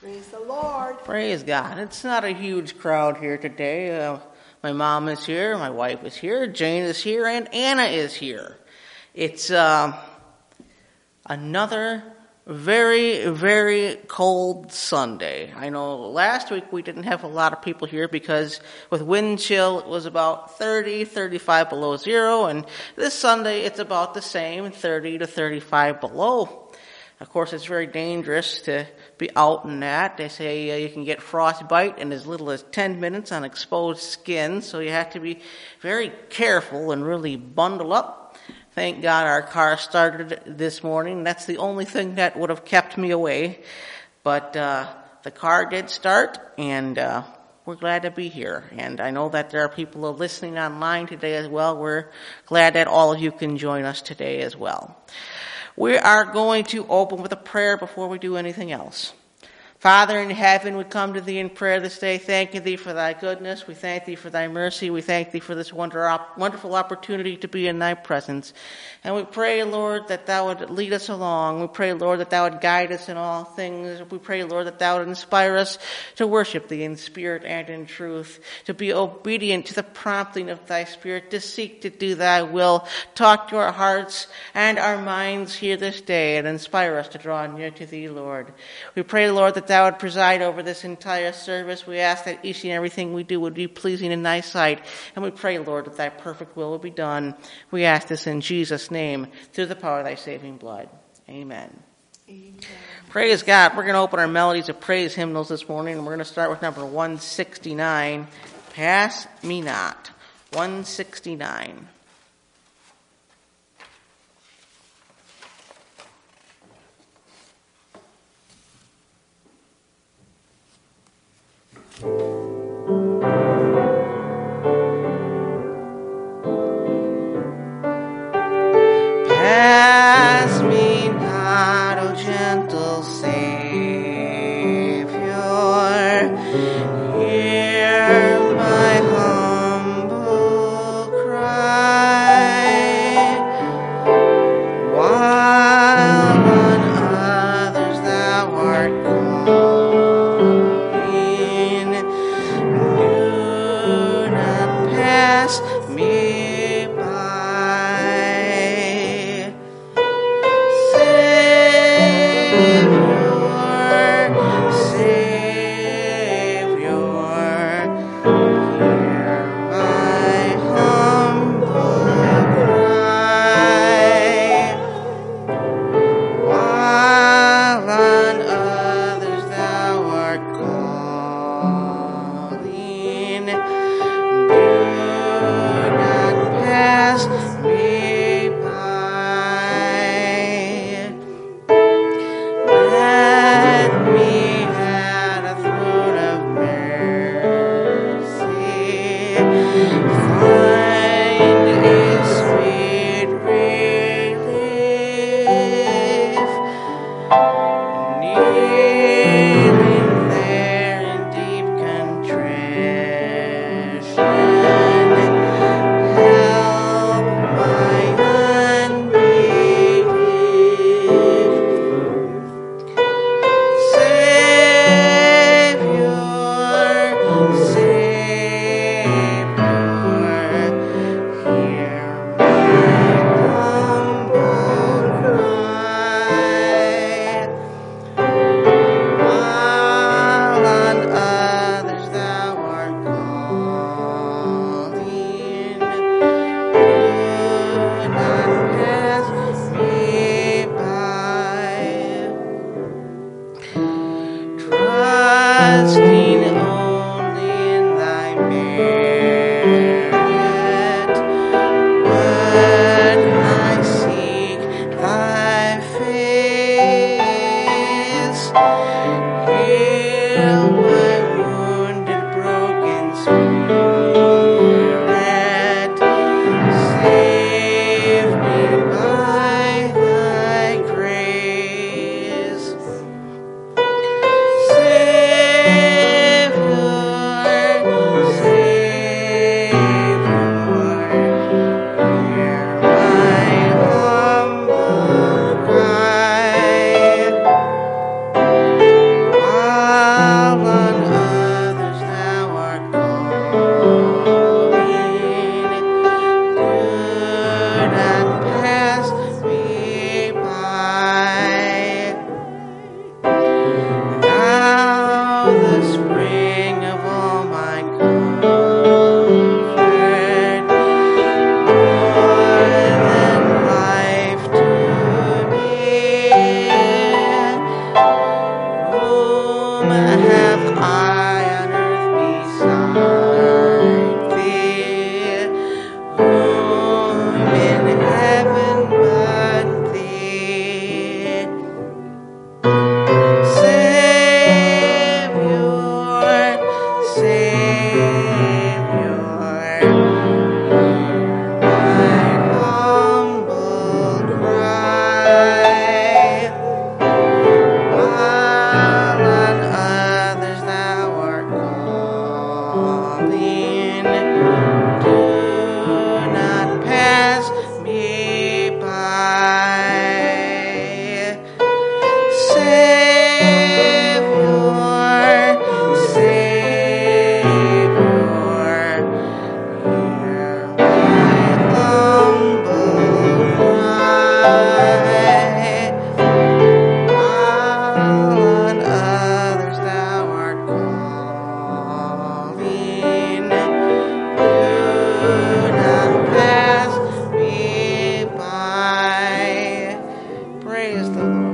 Praise the Lord. Praise God. It's not a huge crowd here today. My mom is here, my wife is here, Jane is here, and Anna is here. It's another very, very cold Sunday. I know last week we didn't have a lot of people here because with wind chill it was about 30, 35 below zero, and this Sunday it's about the same, 30 to 35 below. Of course, it's very dangerous to be out in that. They say you can get frostbite in as little as 10 minutes on exposed skin, so you have to be very careful and really bundle up. Thank God our car started this morning. That's the only thing that would have kept me away. But the car did start, and we're glad to be here. And I know that there are people listening online today as well. We're glad that all of you can join us today as well. We are going to open with a prayer before we do anything else. Father in heaven, we come to thee in prayer this day, thanking thee for thy goodness. We thank thee for thy mercy. We thank thee for this wonderful opportunity to be in thy presence. And we pray, Lord, that thou would lead us along. We pray, Lord, that thou would guide us in all things. We pray, Lord, that thou would inspire us to worship thee in spirit and in truth, to be obedient to the prompting of thy spirit, to seek to do thy will. Talk to our hearts and our minds here this day and inspire us to draw near to thee, Lord. We pray, Lord, that thou would preside over this entire service. We ask that each and everything we do would be pleasing in thy sight. And we pray, Lord, that thy perfect will be done. We ask this in Jesus' name, through the power of thy saving blood. Amen. Amen. Praise God. We're going to open our melodies of praise hymnals this morning, and we're going to start with number 169, Pass Me Not. 169. Pass me not, O gentle Savior, hear my humble cry, while on others thou art calling, do not pass me by. whom have I on earth beside thee? Whom in heaven but thee? Savior, Savior, my humble cry. While on others thou art calling, do not pass me by. Savior, Savior, hear my humble cry. While on others thou art calling, do not pass me by. Praise the Lord.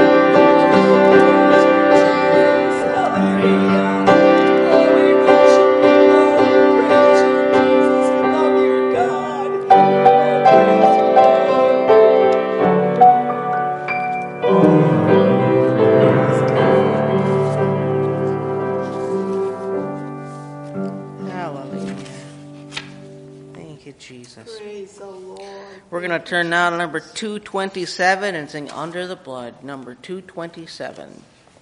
Hallelujah. Thank you, Jesus. Praise the Lord. We're going to turn now to number 227 and sing Under the Blood, number 227.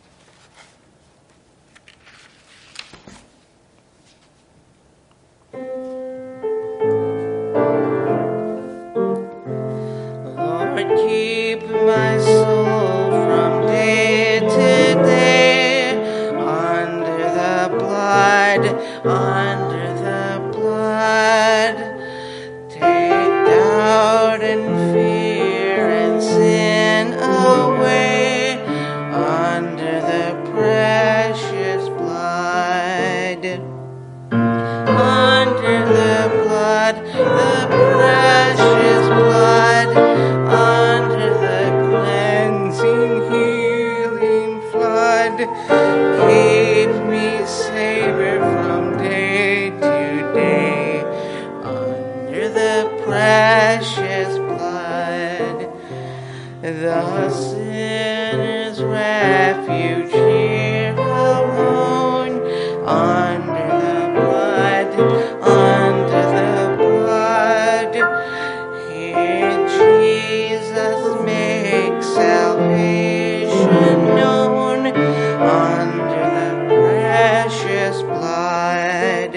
Lord, keep my soul from day to day under the blood, under the blood. Take doubt and fear and sin away under the precious blood. Under the blood, the precious blood, under the cleansing, healing flood. Keep me, Savior, from day to day, under the precious blood. The sinner's refuge here alone, under the blood, under the blood. Here Jesus makes salvation known, under the precious blood.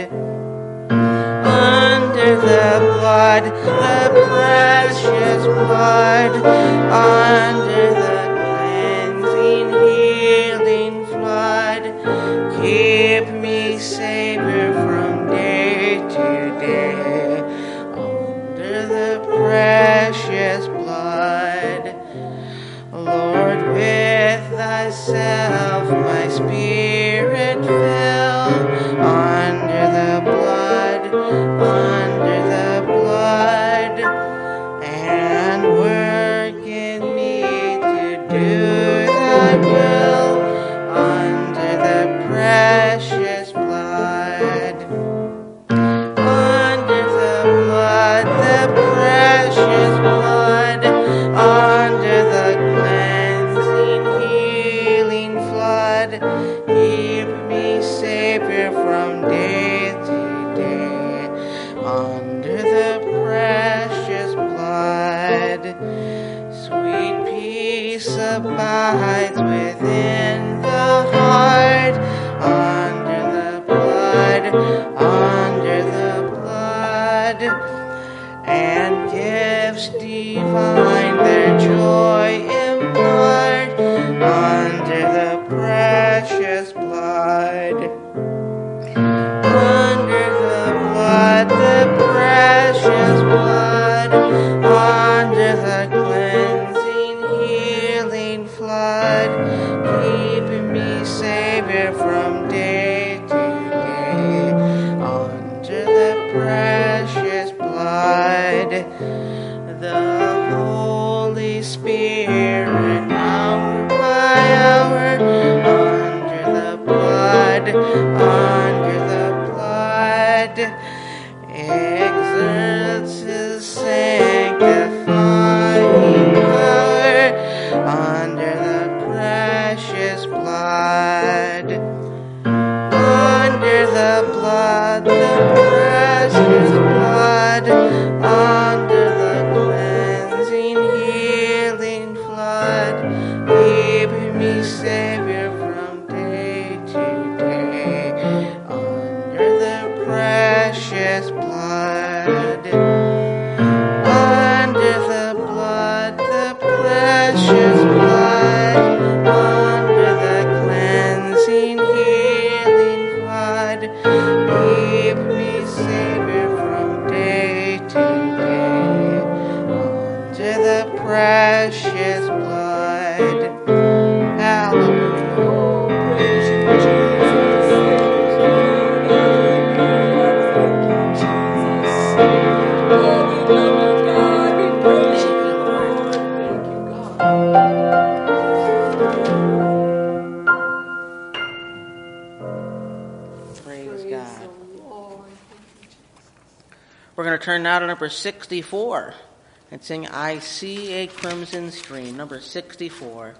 Under the blood, the precious blood, under the cleansing, healing flood. Keep me, Savior, from day to day, under the precious blood. Lord, with thyself my spirit fill, under the blood, under the blood, and work in me to do thy will, under the precious blood. Under the blood, the precious blood, under the cleansing, healing flood. Keep me, Savior, from day to day, under the precious blood. Sweet peace abides within the heart, under the blood, under the blood, and gifts divine their joy impart, under the precious blood. Under the blood, the precious blood, under the cleansing, healing flood. Keep me, Savior, from day to day, under the precious blood. The Holy Spirit, hour by hour, under the under the blood, exerts his sanctifying power under the precious blood. Under the blood, the precious blood, under the cleansing, healing flood, keep me Savior from day to day, under the precious blood. Under the blood, the precious blood, under the cleansing, healing flood, keep me Savior from day to day, under the precious blood. Hallelujah. Praise God. We're going to turn now to number 64 and sing I See a Crimson Stream, number 64.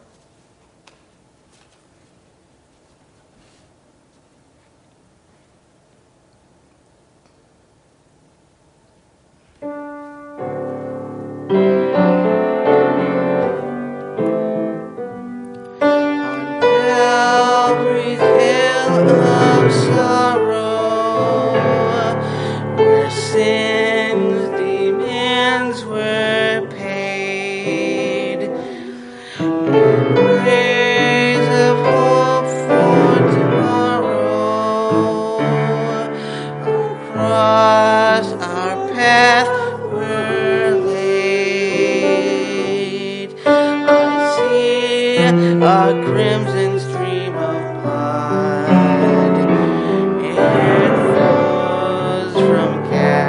A crimson stream of blood, it flows from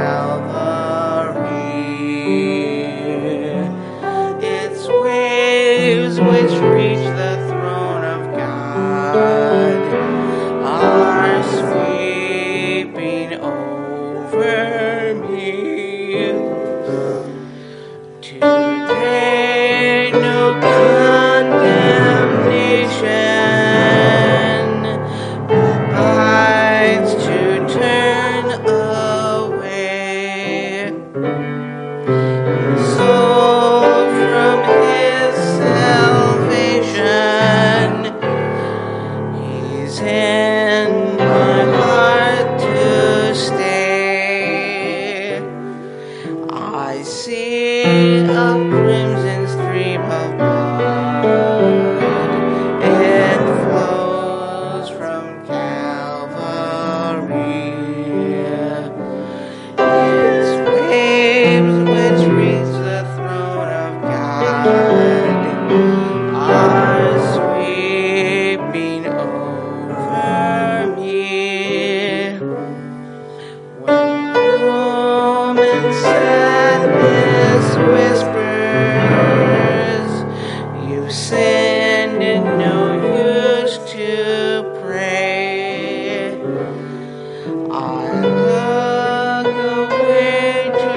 Calvary. Its waves which reach the throne of God are sweeping over me. Today no condemnation abides to turn away soul from his salvation. He's in my heart to stay. I see a crimson stream of blood. It flows from Calvary. Its waves which reach the throne of God are sweeping over me. When gloom and sadness whispers, you sinned and no use to pray. I look away to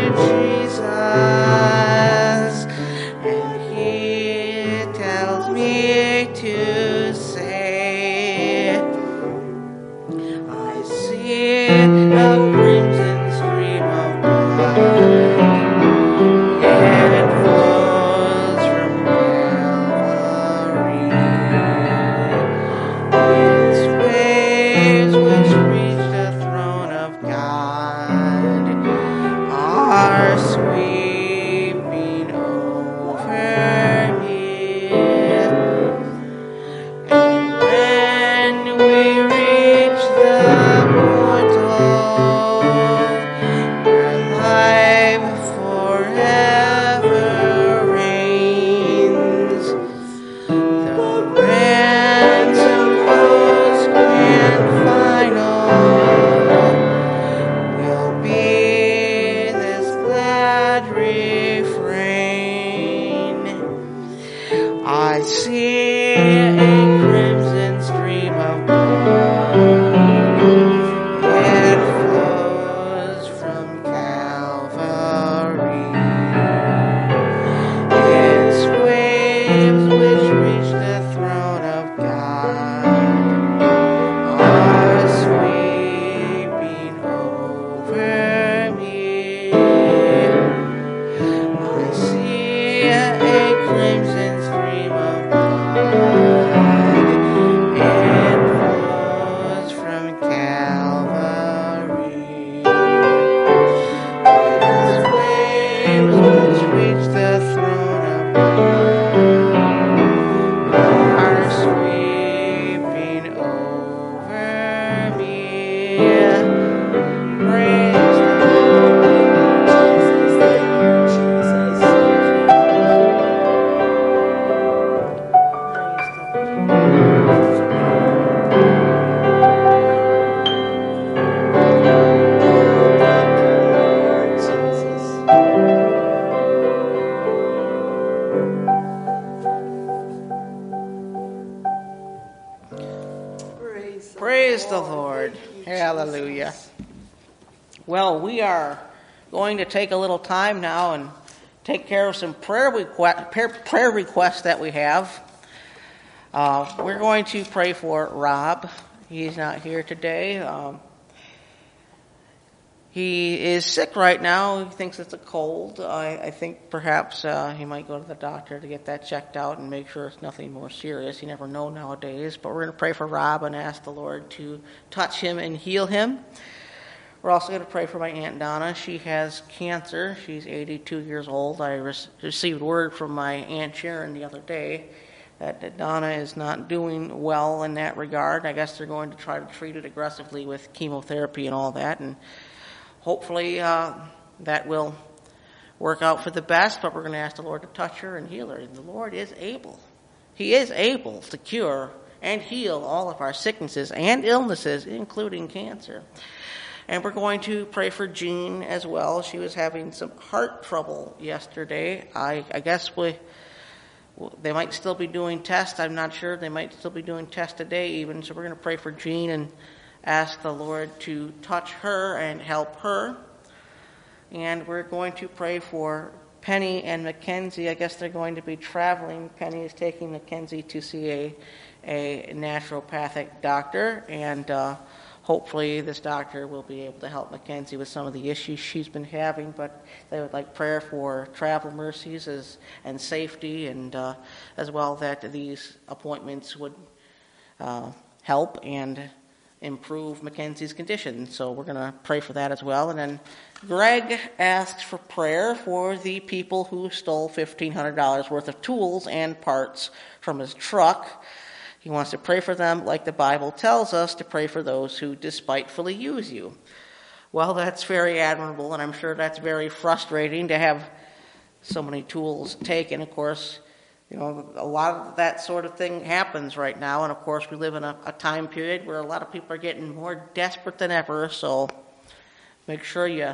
Jesus, and he tells me to say, I see a crimson stream of blood. It flows from Calvary. Its waves which reach the throne of Praise the Lord. Hallelujah. Well, we are going to take a little time now and take care of some prayer requests that we have. We're going to pray for Rob. He's not here today. He is sick right now. He thinks it's a cold. I think perhaps he might go to the doctor to get that checked out and make sure it's nothing more serious. You never know nowadays. But we're going to pray for Rob and ask the Lord to touch him and heal him. We're also going to pray for my Aunt Donna. She has cancer. She's 82 years old. I received word from my Aunt Sharon the other day that Donna is not doing well in that regard. I guess they're going to try to treat it aggressively with chemotherapy and all that, and hopefully that will work out for the best, but we're going to ask the Lord to touch her and heal her. And the Lord is able. He is able to cure and heal all of our sicknesses and illnesses, including cancer. And we're going to pray for Jean as well. She was having some heart trouble yesterday. I guess they might still be doing tests. I'm not sure. They might still be doing tests today even. So we're going to pray for Jean and ask the Lord to touch her and help her. And we're going to pray for Penny and Mackenzie. I guess they're going to be traveling. Penny is taking Mackenzie to see a naturopathic doctor, and hopefully this doctor will be able to help Mackenzie with some of the issues she's been having. But they would like prayer for travel mercies and safety, and as well that these appointments would help and improve Mackenzie's condition. So we're going to pray for that as well. And then Greg asks for prayer for the people who stole $1,500 worth of tools and parts from his truck. He wants to pray for them like the Bible tells us to pray for those who despitefully use you. Well, that's very admirable, and I'm sure that's very frustrating to have so many tools taken. Of course, you know, a lot of that sort of thing happens right now, and of course we live in a time period where a lot of people are getting more desperate than ever, so make sure you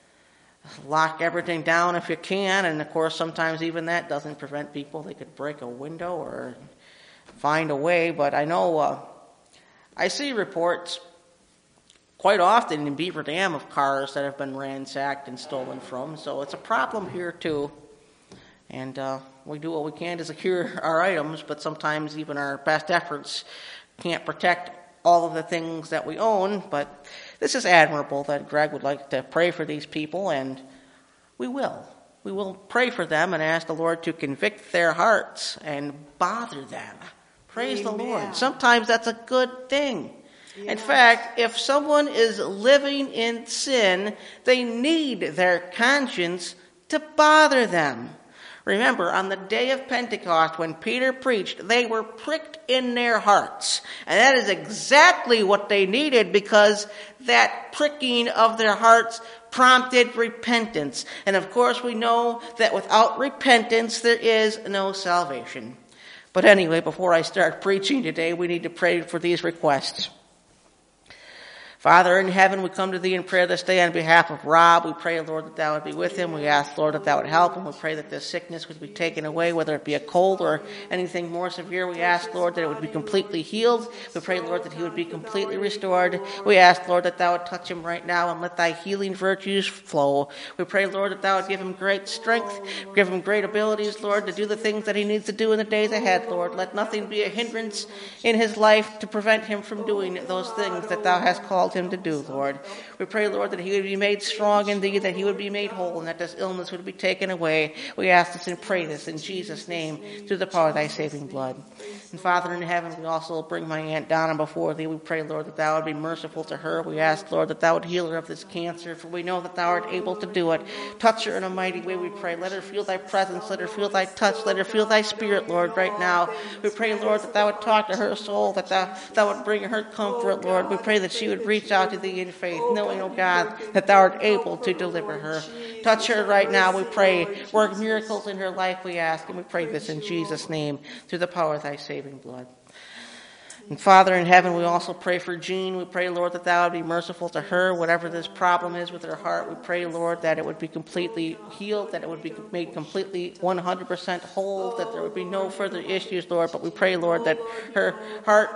lock everything down if you can, and of course sometimes even that doesn't prevent people. They could break a window or find a way, but I know I see reports quite often in Beaver Dam of cars that have been ransacked and stolen from, so it's a problem here too. And we do what we can to secure our items, but sometimes even our best efforts can't protect all of the things that we own. But this is admirable that Greg would like to pray for these people, and we will. We will pray for them and ask the Lord to convict their hearts and bother them. Praise the Lord. Sometimes that's a good thing. Yes. In fact, if someone is living in sin, they need their conscience to bother them. Remember, on the day of Pentecost, when Peter preached, they were pricked in their hearts. And that is exactly what they needed, because that pricking of their hearts prompted repentance. And of course, we know that without repentance, there is no salvation. But anyway, before I start preaching today, we need to pray for these requests. Father in heaven, we come to thee in prayer this day on behalf of Rob. We pray, Lord, that thou would be with him. We ask, Lord, that thou would help him. We pray that this sickness would be taken away, whether it be a cold or anything more severe. We ask, Lord, that it would be completely healed. We pray, Lord, that he would be completely restored. We ask, Lord, that thou would touch him right now and let thy healing virtues flow. We pray, Lord, that thou would give him great strength, give him great abilities, Lord, to do the things that he needs to do in the days ahead, Lord. Let nothing be a hindrance in his life to prevent him from doing those things that thou hast called him to do, Lord. We pray, Lord, that he would be made strong in thee, that he would be made whole, and that this illness would be taken away. We ask this and pray this in Jesus' name, through the power of thy saving blood. And Father in heaven, we also bring my Aunt Donna before thee. We pray, Lord, that thou would be merciful to her. We ask, Lord, that thou would heal her of this cancer, for we know that thou art able to do it. Touch her in a mighty way, we pray. Let her feel thy presence, let her feel thy touch, let her feel thy spirit, Lord, right now. We pray, Lord, that thou would talk to her soul, that thou would bring her comfort, Lord. We pray that she would reach out to thee in faith, knowing, O God, that thou art able to deliver her. Touch her right now, we pray. Work miracles in her life, we ask, and we pray this in Jesus' name, through the power of thy saving blood. And Father in heaven, we also pray for Jean. We pray, Lord, that thou would be merciful to her, whatever this problem is with her heart. We pray, Lord, that it would be completely healed, that it would be made completely 100% whole, that there would be no further issues, Lord. But we pray, Lord, that her heart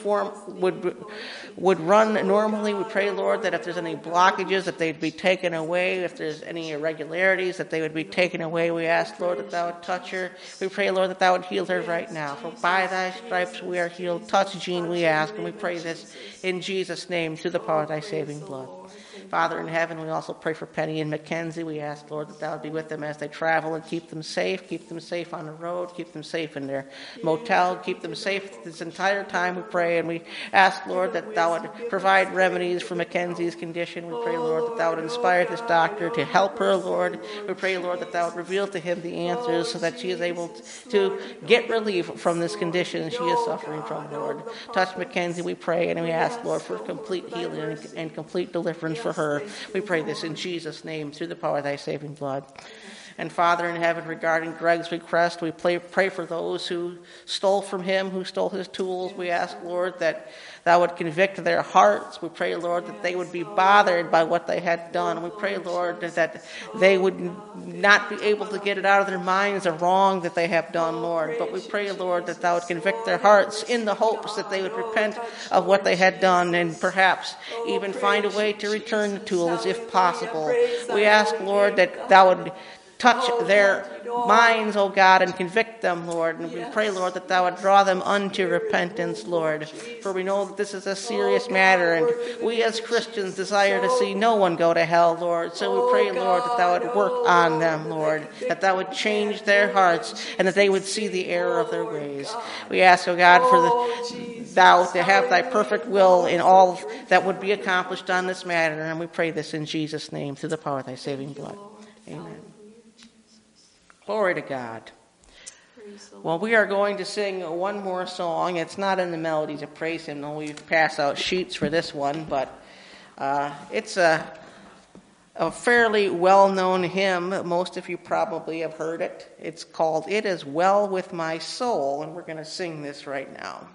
would run normally. We pray, Lord, that if there's any blockages, that they'd be taken away. If there's any irregularities, that they would be taken away. We ask, Lord, that thou would touch her. We pray, Lord, that thou would heal her right now. For by thy stripes we are healed. Touch Jean, we ask, and we pray this in Jesus' name through the power of thy saving blood. Father in heaven, we also pray for Penny and Mackenzie. We ask, Lord, that thou would be with them as they travel and keep them safe on the road, keep them safe in their motel, keep them safe this entire time, we pray. And we ask, Lord, that thou would provide remedies for Mackenzie's condition. We pray, Lord, that thou would inspire this doctor to help her, Lord. We pray, Lord, that thou would reveal to him the answers so that she is able to get relief from this condition she is suffering from, Lord. Touch Mackenzie, we pray, and we ask, Lord, for complete healing and complete deliverance for her. We pray this in Jesus' name through the power of thy saving blood. And Father in heaven, regarding Greg's request, we pray for those who stole from him, who stole his tools. We ask, Lord, that thou would convict their hearts. We pray, Lord, that they would be bothered by what they had done. We pray, Lord, that they would not be able to get it out of their minds the wrong that they have done, Lord. But we pray, Lord, that thou would convict their hearts in the hopes that they would repent of what they had done and perhaps even find a way to return the tools if possible. We ask, Lord, that thou would touch their minds, O God, and convict them, Lord. And we pray, Lord, that thou would draw them unto repentance, Lord. For we know that this is a serious matter, and we as Christians desire to see no one go to hell, Lord. So we pray, Lord, that thou would work on them, Lord, that thou would change their hearts, and that they would see the error of their ways. We ask, O God, for thou to have thy perfect will in all that would be accomplished on this matter, and we pray this in Jesus' name through the power of thy saving blood. Amen. Glory to God. Well, we are going to sing one more song. It's not in the Melodies of Praise Hymn, though we pass out sheets for this one, but it's a fairly well-known hymn. Most of you probably have heard it. It's called It Is Well With My Soul, and we're going to sing this right now.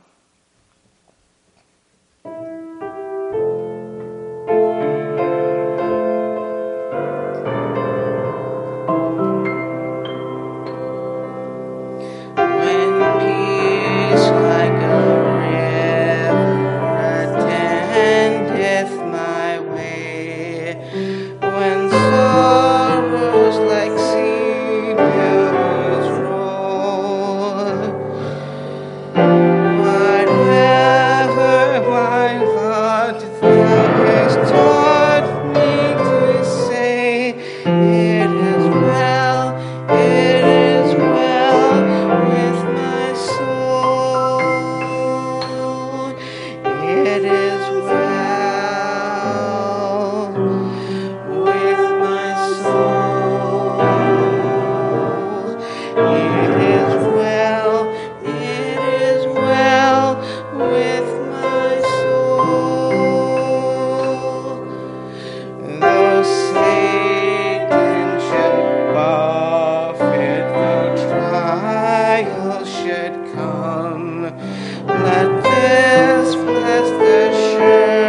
Let this blessed assurance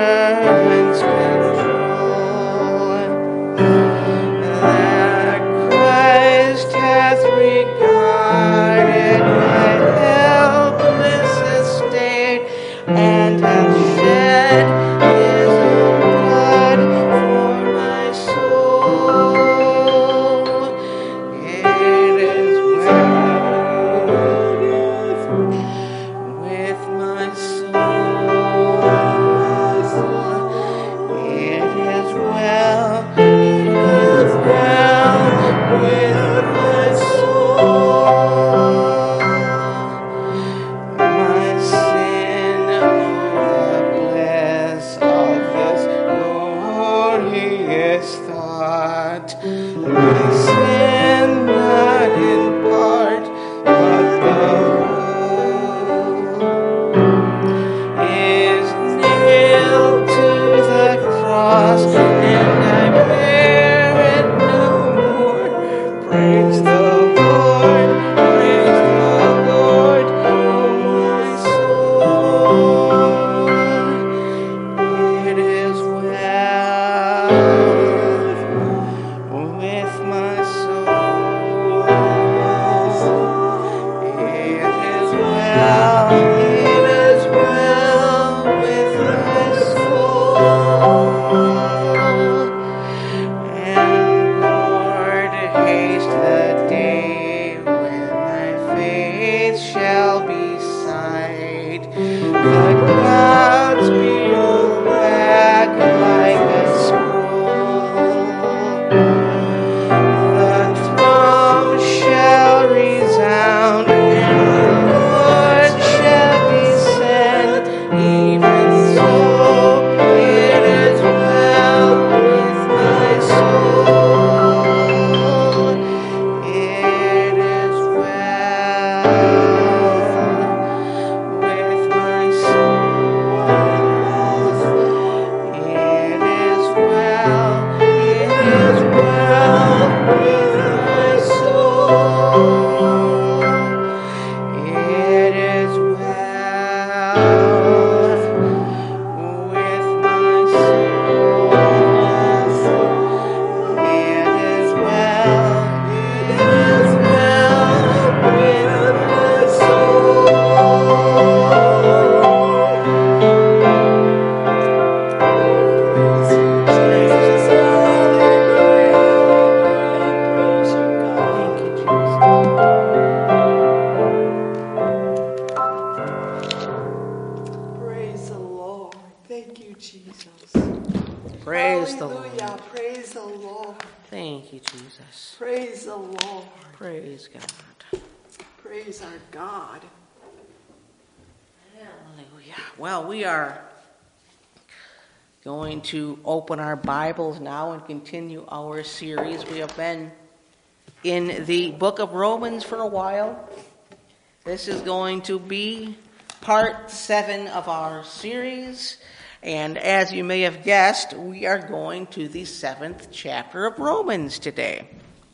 Thank you, Jesus. Praise Hallelujah. the Lord. Praise the Lord. Thank you, Jesus. Praise the Lord. Praise God. Praise our God. Hallelujah. Well, we are going to open our Bibles now and continue our series. We have been in the book of Romans for a while. This is going to be part 7 of our series. And as you may have guessed, we are going to the 7th chapter of Romans today.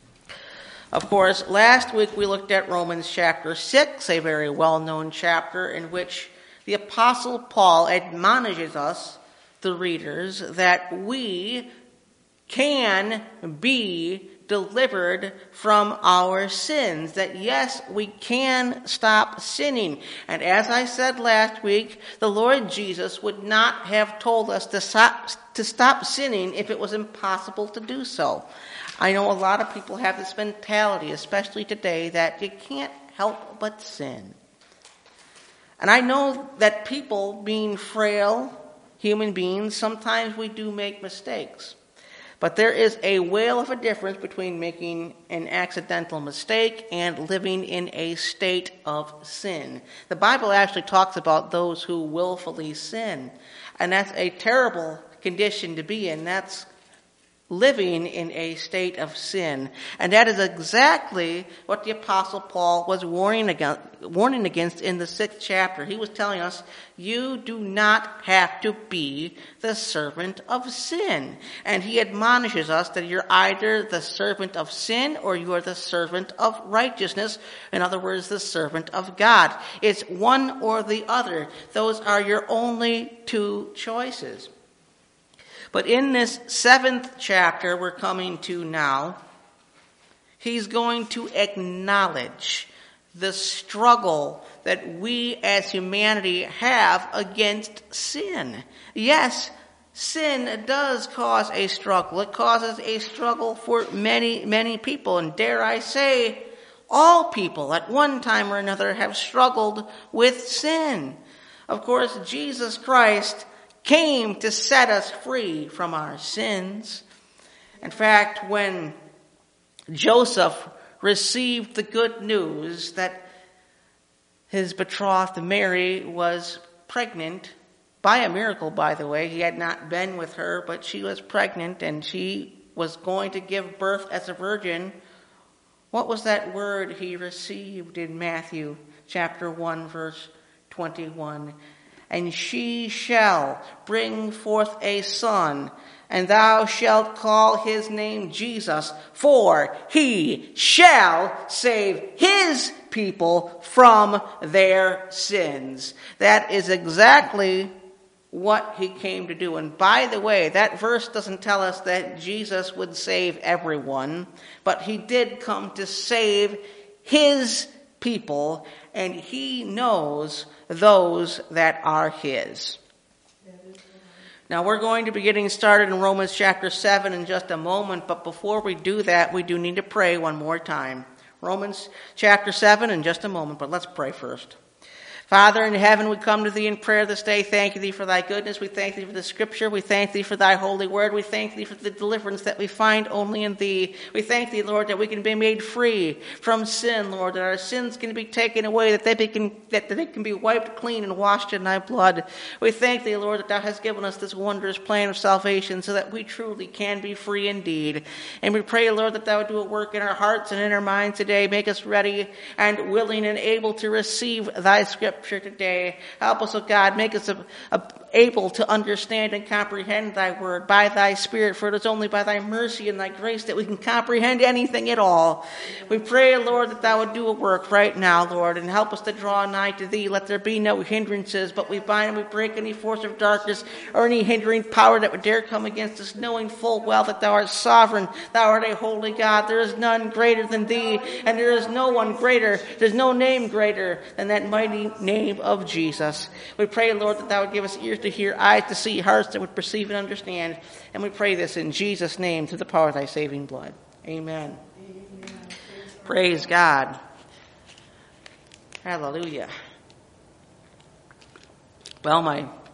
Of course, last week we looked at Romans chapter 6, a very well-known chapter in which the Apostle Paul admonishes us, the readers, that we can be delivered from our sins. That yes, we can stop sinning. And as I said last week, the Lord Jesus would not have told us to stop sinning if it was impossible to do so. I know a lot of people have this mentality, especially today, that you can't help but sin. And I know that people, being frail human beings, sometimes we do make mistakes. But there is a whale of a difference between making an accidental mistake and living in a state of sin. The Bible actually talks about those who willfully sin. And that's a terrible condition to be in. That's living in a state of sin. And that is exactly what the Apostle Paul was warning against in the 6th chapter. He was telling us, you do not have to be the servant of sin. And he admonishes us that you're either the servant of sin or you are the servant of righteousness. In other words, the servant of God. It's one or the other. Those are your only two choices. But in this 7th chapter we're coming to now, he's going to acknowledge the struggle that we as humanity have against sin. Yes, sin does cause a struggle. It causes a struggle for many, many people. And dare I say, all people at one time or another have struggled with sin. Of course, Jesus Christ came to set us free from our sins. In fact, when Joseph received the good news that his betrothed Mary was pregnant, by a miracle, by the way, he had not been with her, but she was pregnant and she was going to give birth as a virgin, what was that word he received in Matthew chapter 1, verse 21? And she shall bring forth a son, and thou shalt call his name Jesus, for he shall save his people from their sins. That is exactly what he came to do. And by the way, that verse doesn't tell us that Jesus would save everyone, but he did come to save his people, and he knows those that are his. Now we're going to be getting started in Romans chapter 7 in just a moment, but before we do that, we do need to pray one more time. Romans chapter 7 in just a moment, but let's pray first. Father in heaven, we come to thee in prayer this day. Thank thee for thy goodness. We thank thee for the scripture. We thank thee for thy holy word. We thank thee for the deliverance that we find only in thee. We thank thee, Lord, that we can be made free from sin, Lord, that our sins can be taken away, that they can be wiped clean and washed in thy blood. We thank thee, Lord, that thou hast given us this wondrous plan of salvation so that we truly can be free indeed. And we pray, Lord, that thou would do a work in our hearts and in our minds today. Make us ready and willing and able to receive thy scripture today. Help us, O God, make us able to understand and comprehend thy word by thy Spirit, for it is only by thy mercy and thy grace that we can comprehend anything at all. We pray, Lord, that thou would do a work right now, Lord, and help us to draw nigh to thee. Let there be no hindrances, but we bind and we break any force of darkness or any hindering power that would dare come against us, knowing full well that thou art sovereign, thou art a holy God. There is none greater than thee, and there is no one greater, there's no name greater than that mighty name of Jesus. We pray, Lord, that thou would give us ears to hear, eyes to see, hearts that would perceive and understand. And we pray this in Jesus' name through the power of thy saving blood. Amen. Amen. Praise God. Hallelujah. Well, my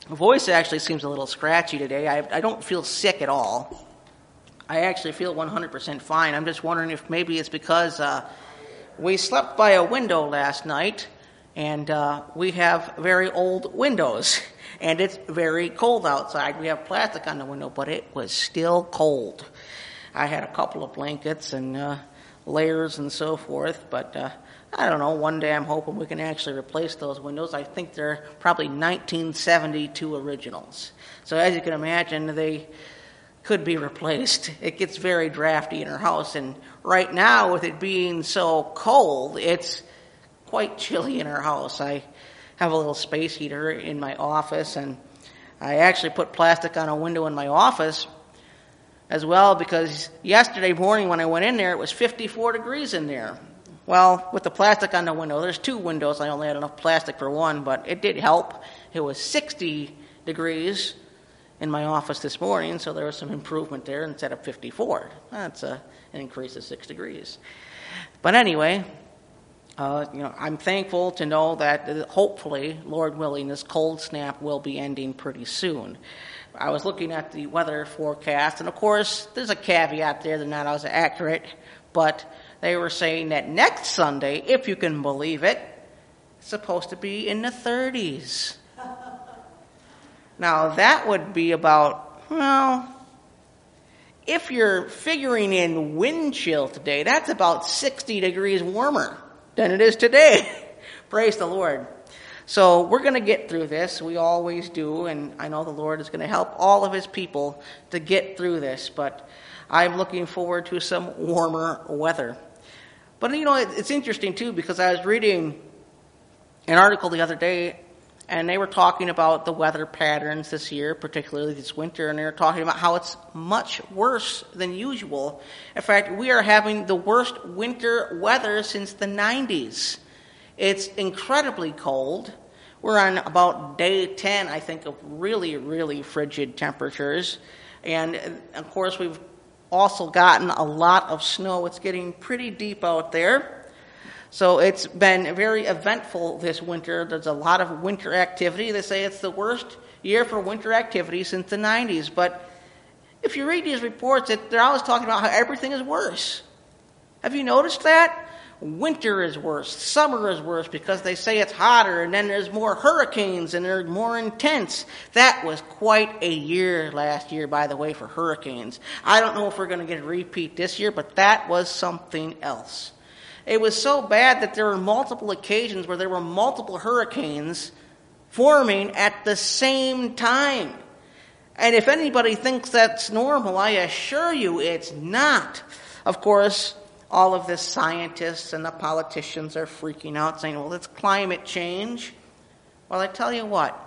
My voice actually seems a little scratchy today. I don't feel sick at all. I actually feel 100% fine. I'm just wondering if maybe it's because we slept by a window last night, and we have very old windows, and it's very cold outside. We have plastic on the window, but it was still cold. I had a couple of blankets and layers and so forth, but I don't know, one day I'm hoping we can actually replace those windows. I think they're probably 1972 originals. So as you can imagine, they could be replaced. It gets very drafty in our house, and right now, with it being so cold, it's quite chilly in our house. I have a little space heater in my office, and I actually put plastic on a window in my office as well, because yesterday morning when I went in there, it was 54 degrees in there. Well, with the plastic on the window, there's two windows. I only had enough plastic for one, but it did help. It was 60 degrees in my office this morning, so there was some improvement there instead of 54. That's an increase of 6 degrees. But anyway, I'm thankful to know that hopefully, Lord willing, this cold snap will be ending pretty soon. I was looking at the weather forecast, and of course, there's a caveat there. They're not as accurate, but they were saying that next Sunday, if you can believe it, it's supposed to be in the 30s. Now, that would be about, if you're figuring in wind chill today, that's about 60 degrees warmer than it is today. Praise the Lord. So we're going to get through this. We always do, and I know the Lord is going to help all of his people to get through this, but I'm looking forward to some warmer weather. But, it's interesting, too, because I was reading an article the other day, and they were talking about the weather patterns this year, particularly this winter, and they were talking about how it's much worse than usual. In fact, we are having the worst winter weather since the 90s. It's incredibly cold. We're on about day 10, I think, of really, really frigid temperatures. And, of course, we've also gotten a lot of snow. It's getting pretty deep out there. So it's been very eventful this winter. There's a lot of winter activity. They say it's the worst year for winter activity since the 90s. But if you read these reports, they're always talking about how everything is worse. Have you noticed that? Winter is worse. Summer is worse because they say it's hotter, and then there's more hurricanes, and they're more intense. That was quite a year last year, by the way, for hurricanes. I don't know if we're going to get a repeat this year, but that was something else. It was so bad that there were multiple occasions where there were multiple hurricanes forming at the same time. And if anybody thinks that's normal, I assure you it's not. Of course, all of the scientists and the politicians are freaking out, saying, well, it's climate change. Well, I tell you what,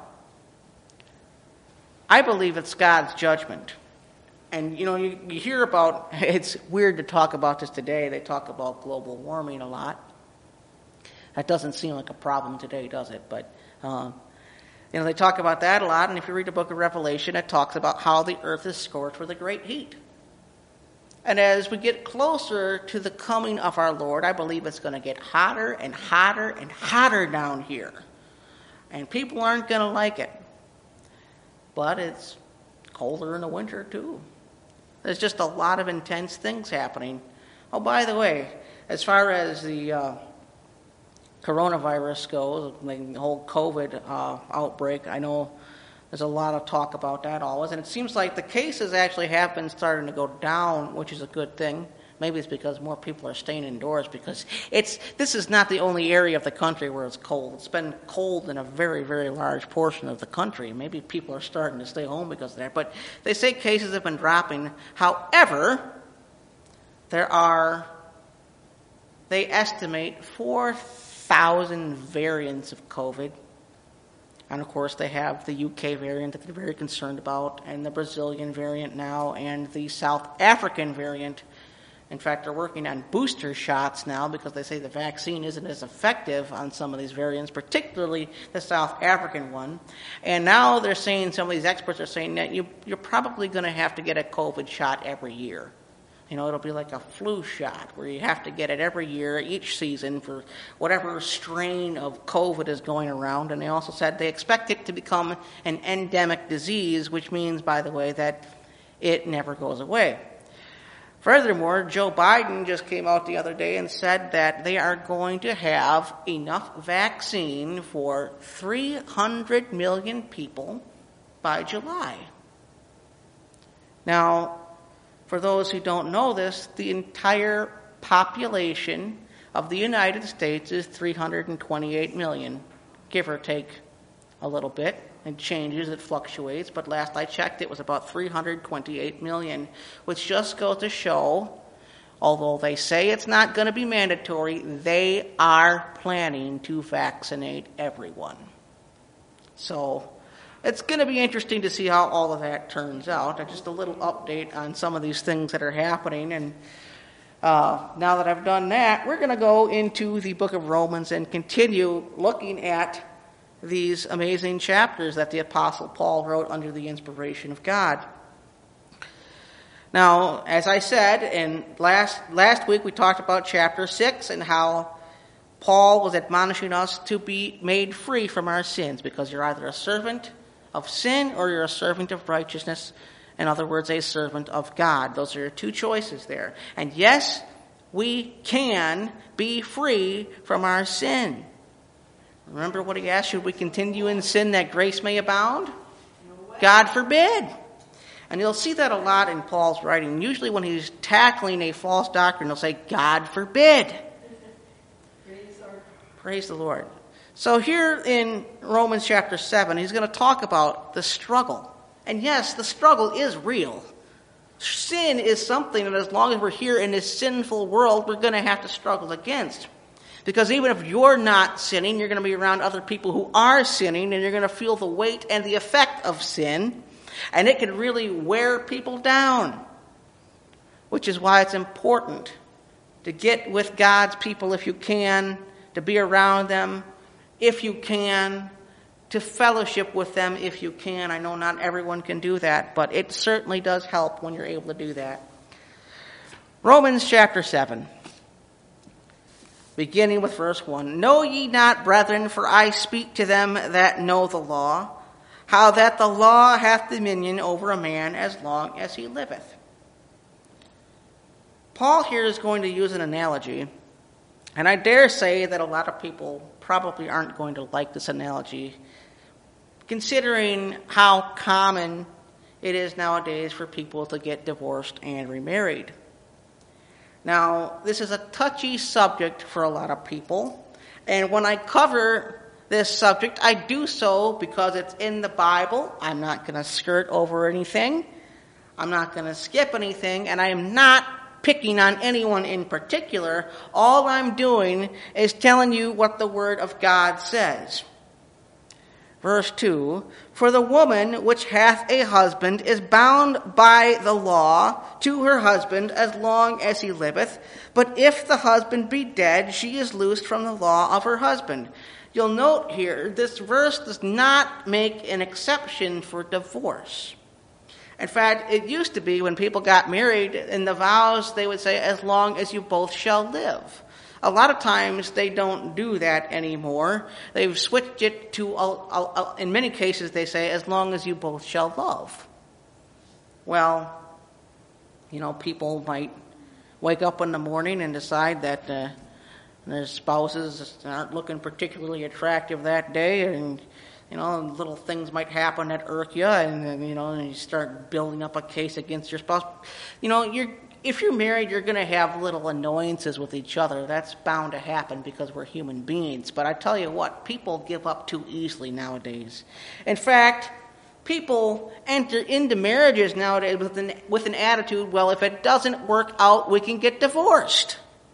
I believe it's God's judgment. And, you hear about, it's weird to talk about this today. They talk about global warming a lot. That doesn't seem like a problem today, does it? But, they talk about that a lot. And if you read the book of Revelation, it talks about how the earth is scorched with a great heat. And as we get closer to the coming of our Lord, I believe it's going to get hotter and hotter and hotter down here. And people aren't going to like it. But it's colder in the winter, too. There's just a lot of intense things happening. Oh, by the way, as far as the coronavirus goes, the whole COVID outbreak, I know there's a lot of talk about that always, and it seems like the cases actually have been starting to go down, which is a good thing. Maybe it's because more people are staying indoors, because this is not the only area of the country where it's cold. It's been cold in a very, very large portion of the country. Maybe people are starting to stay home because of that. But they say cases have been dropping. However, they estimate 4,000 variants of COVID. And, of course, they have the UK variant that they're very concerned about, and the Brazilian variant now, and the South African variant. In fact, they're working on booster shots now because they say the vaccine isn't as effective on some of these variants, particularly the South African one. And now they're saying, some of these experts are saying that you're probably going to have to get a COVID shot every year. It'll be like a flu shot where you have to get it every year, each season, for whatever strain of COVID is going around. And they also said they expect it to become an endemic disease, which means, by the way, that it never goes away. Furthermore, Joe Biden just came out the other day and said that they are going to have enough vaccine for 300 million people by July. Now, for those who don't know this, the entire population of the United States is 328 million, give or take a little bit. It changes, it fluctuates, but last I checked it was about 328 million, which just goes to show, although they say it's not going to be mandatory, they are planning to vaccinate everyone. So it's going to be interesting to see how all of that turns out. Just a little update on some of these things that are happening. And now that I've done that, we're going to go into the book of Romans and continue looking at these amazing chapters that the Apostle Paul wrote under the inspiration of God. Now, as I said, and last week we talked about chapter 6 and how Paul was admonishing us to be made free from our sins, because you're either a servant of sin or you're a servant of righteousness. In other words, a servant of God. Those are your two choices there. And yes, we can be free from our sin. Remember what he asked, should we continue in sin that grace may abound? God forbid. And you'll see that a lot in Paul's writing. Usually when he's tackling a false doctrine, he'll say, God forbid. Praise the Lord. So here in Romans chapter 7, he's going to talk about the struggle. And yes, the struggle is real. Sin is something that as long as we're here in this sinful world, we're going to have to struggle against. Because even if you're not sinning, you're going to be around other people who are sinning, and you're going to feel the weight and the effect of sin. And it can really wear people down. Which is why it's important to get with God's people if you can, to be around them if you can, to fellowship with them if you can. I know not everyone can do that, but it certainly does help when you're able to do that. Romans chapter 7, beginning with verse 1. Know ye not, brethren, for I speak to them that know the law, how that the law hath dominion over a man as long as he liveth. Paul here is going to use an analogy, and I dare say that a lot of people probably aren't going to like this analogy, considering how common it is nowadays for people to get divorced and remarried. Now, this is a touchy subject for a lot of people, and when I cover this subject, I do so because it's in the Bible. I'm not going to skirt over anything. I'm not going to skip anything, and I am not picking on anyone in particular. All I'm doing is telling you what the Word of God says. Verse 2, for the woman which hath a husband is bound by the law to her husband as long as he liveth. But if the husband be dead, she is loosed from the law of her husband. You'll note here, this verse does not make an exception for divorce. In fact, it used to be when people got married, in the vows they would say, as long as you both shall live. A lot of times they don't do that anymore. They've switched it to, in many cases they say, as long as you both shall love. Well, people might wake up in the morning and decide that their spouses aren't looking particularly attractive that day, and little things might happen that irk you, and you start building up a case against your spouse. If you're married, you're going to have little annoyances with each other. That's bound to happen because we're human beings. But I tell you what, people give up too easily nowadays. In fact, people enter into marriages nowadays with an attitude, well, if it doesn't work out, we can get divorced.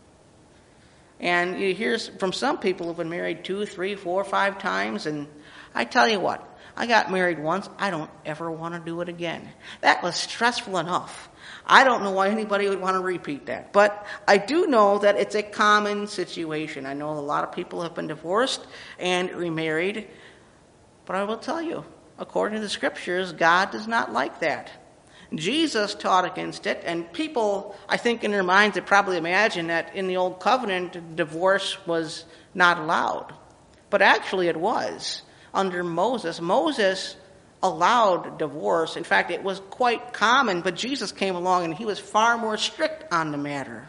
And you hear from some people who've been married 2, 3, 4, 5 times, and I tell you what, I got married once. I don't ever want to do it again. That was stressful enough. I don't know why anybody would want to repeat that. But I do know that it's a common situation. I know a lot of people have been divorced and remarried. But I will tell you, according to the Scriptures, God does not like that. Jesus taught against it, and people, I think in their minds, they probably imagine that in the Old Covenant, divorce was not allowed. But actually it was. Under Moses, Moses allowed divorce. In fact, it was quite common, but Jesus came along and he was far more strict on the matter.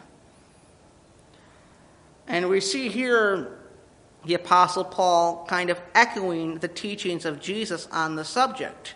And we see here the Apostle Paul kind of echoing the teachings of Jesus on the subject.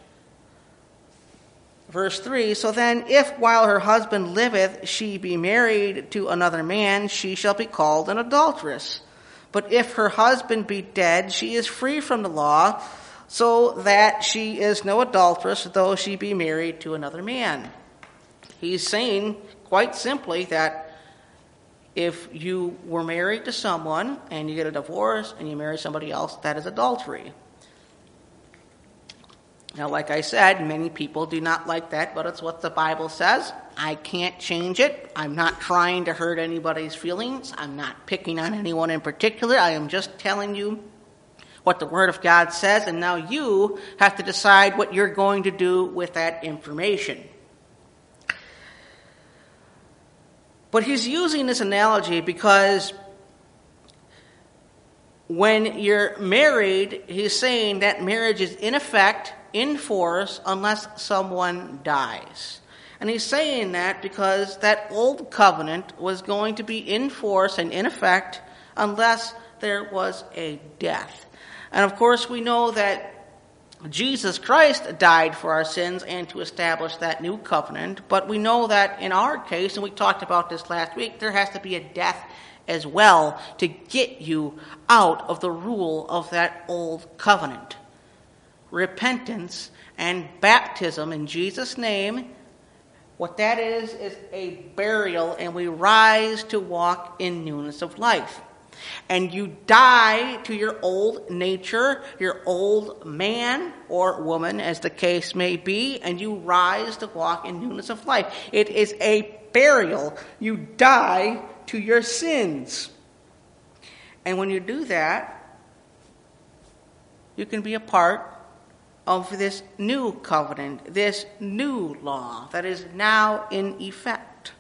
Verse 3, so then if while her husband liveth she be married to another man, she shall be called an adulteress. But if her husband be dead, she is free from the law, so that she is no adulteress, though she be married to another man. He's saying quite simply that if you were married to someone and you get a divorce and you marry somebody else, that is adultery. Now, like I said, many people do not like that, but it's what the Bible says. I can't change it. I'm not trying to hurt anybody's feelings. I'm not picking on anyone in particular. I am just telling you what the Word of God says, and now you have to decide what you're going to do with that information. But he's using this analogy because when you're married, he's saying that marriage is in effect, in force, unless someone dies. And he's saying that because that old covenant was going to be in force and in effect unless there was a death. And of course we know that Jesus Christ died for our sins and to establish that new covenant, but we know that in our case, and we talked about this last week, there has to be a death as well to get you out of the rule of that old covenant. Repentance and baptism in Jesus' name, what that is a burial, and we rise to walk in newness of life. And you die to your old nature, your old man or woman, as the case may be, and you rise to walk in newness of life. It is a burial. You die to your sins. And when you do that, you can be a part of this new covenant, this new law that is now in effect.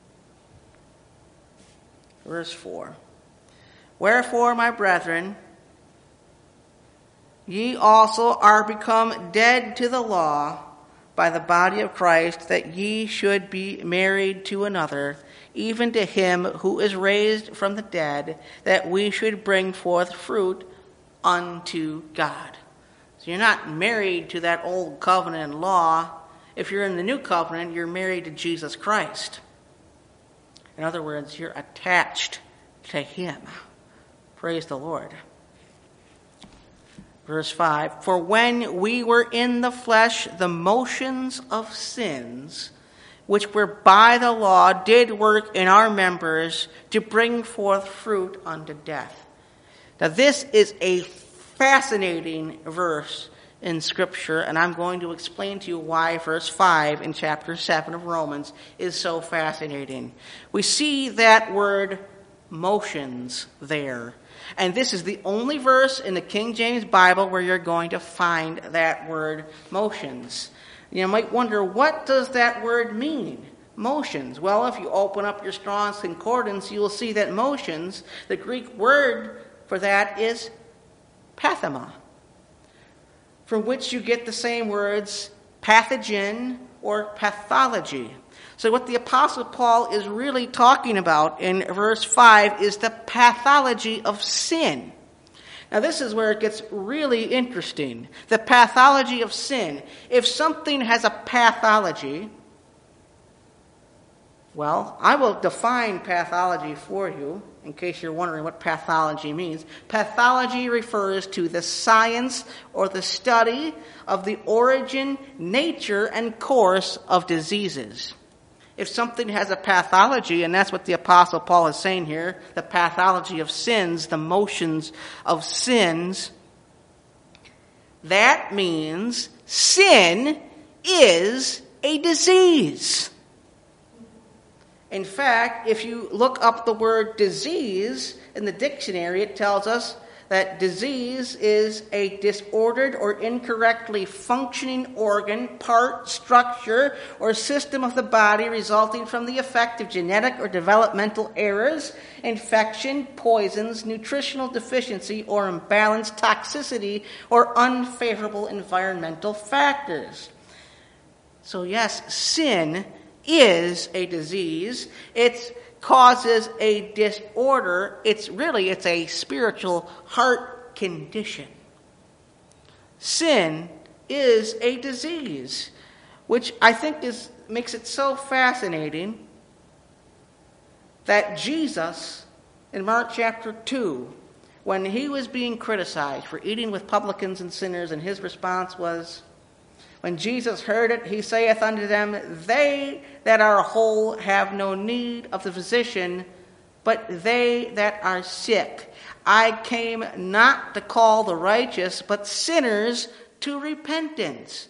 Verse 4. Wherefore, my brethren, ye also are become dead to the law by the body of Christ, that ye should be married to another, even to him who is raised from the dead, that we should bring forth fruit unto God. So you're not married to that old covenant law. If you're in the new covenant, you're married to Jesus Christ. In other words, you're attached to him. Praise the Lord. Verse 5, for when we were in the flesh, the motions of sins, which were by the law, did work in our members to bring forth fruit unto death. Now this is a fascinating verse in Scripture, and I'm going to explain to you why verse 5 in chapter 7 of Romans is so fascinating. We see that word motions there. And this is the only verse in the King James Bible where you're going to find that word motions. You might wonder, what does that word mean? Motions. Well, if you open up your Strong's Concordance, you will see that motions, the Greek word for that is pathema, from which you get the same words pathogen or pathology. So what the Apostle Paul is really talking about in verse 5 is the pathology of sin. Now this is where it gets really interesting. The pathology of sin. If something has a pathology, well, I will define pathology for you, in case you're wondering what pathology means. Pathology refers to the science or the study of the origin, nature, and course of diseases. If something has a pathology, and that's what the Apostle Paul is saying here, the pathology of sins, the motions of sins, that means sin is a disease. In fact, if you look up the word disease in the dictionary, it tells us that disease is a disordered or incorrectly functioning organ, part, structure, or system of the body resulting from the effect of genetic or developmental errors, infection, poisons, nutritional deficiency, or imbalance, toxicity, or unfavorable environmental factors. So yes, sin is a disease. It causes a disorder. It's a spiritual heart condition. Sin is a disease, which I think makes it so fascinating that Jesus, in Mark chapter 2, when he was being criticized for eating with publicans and sinners, and his response was, when Jesus heard it, he saith unto them, they that are whole have no need of the physician, but they that are sick. I came not to call the righteous, but sinners to repentance.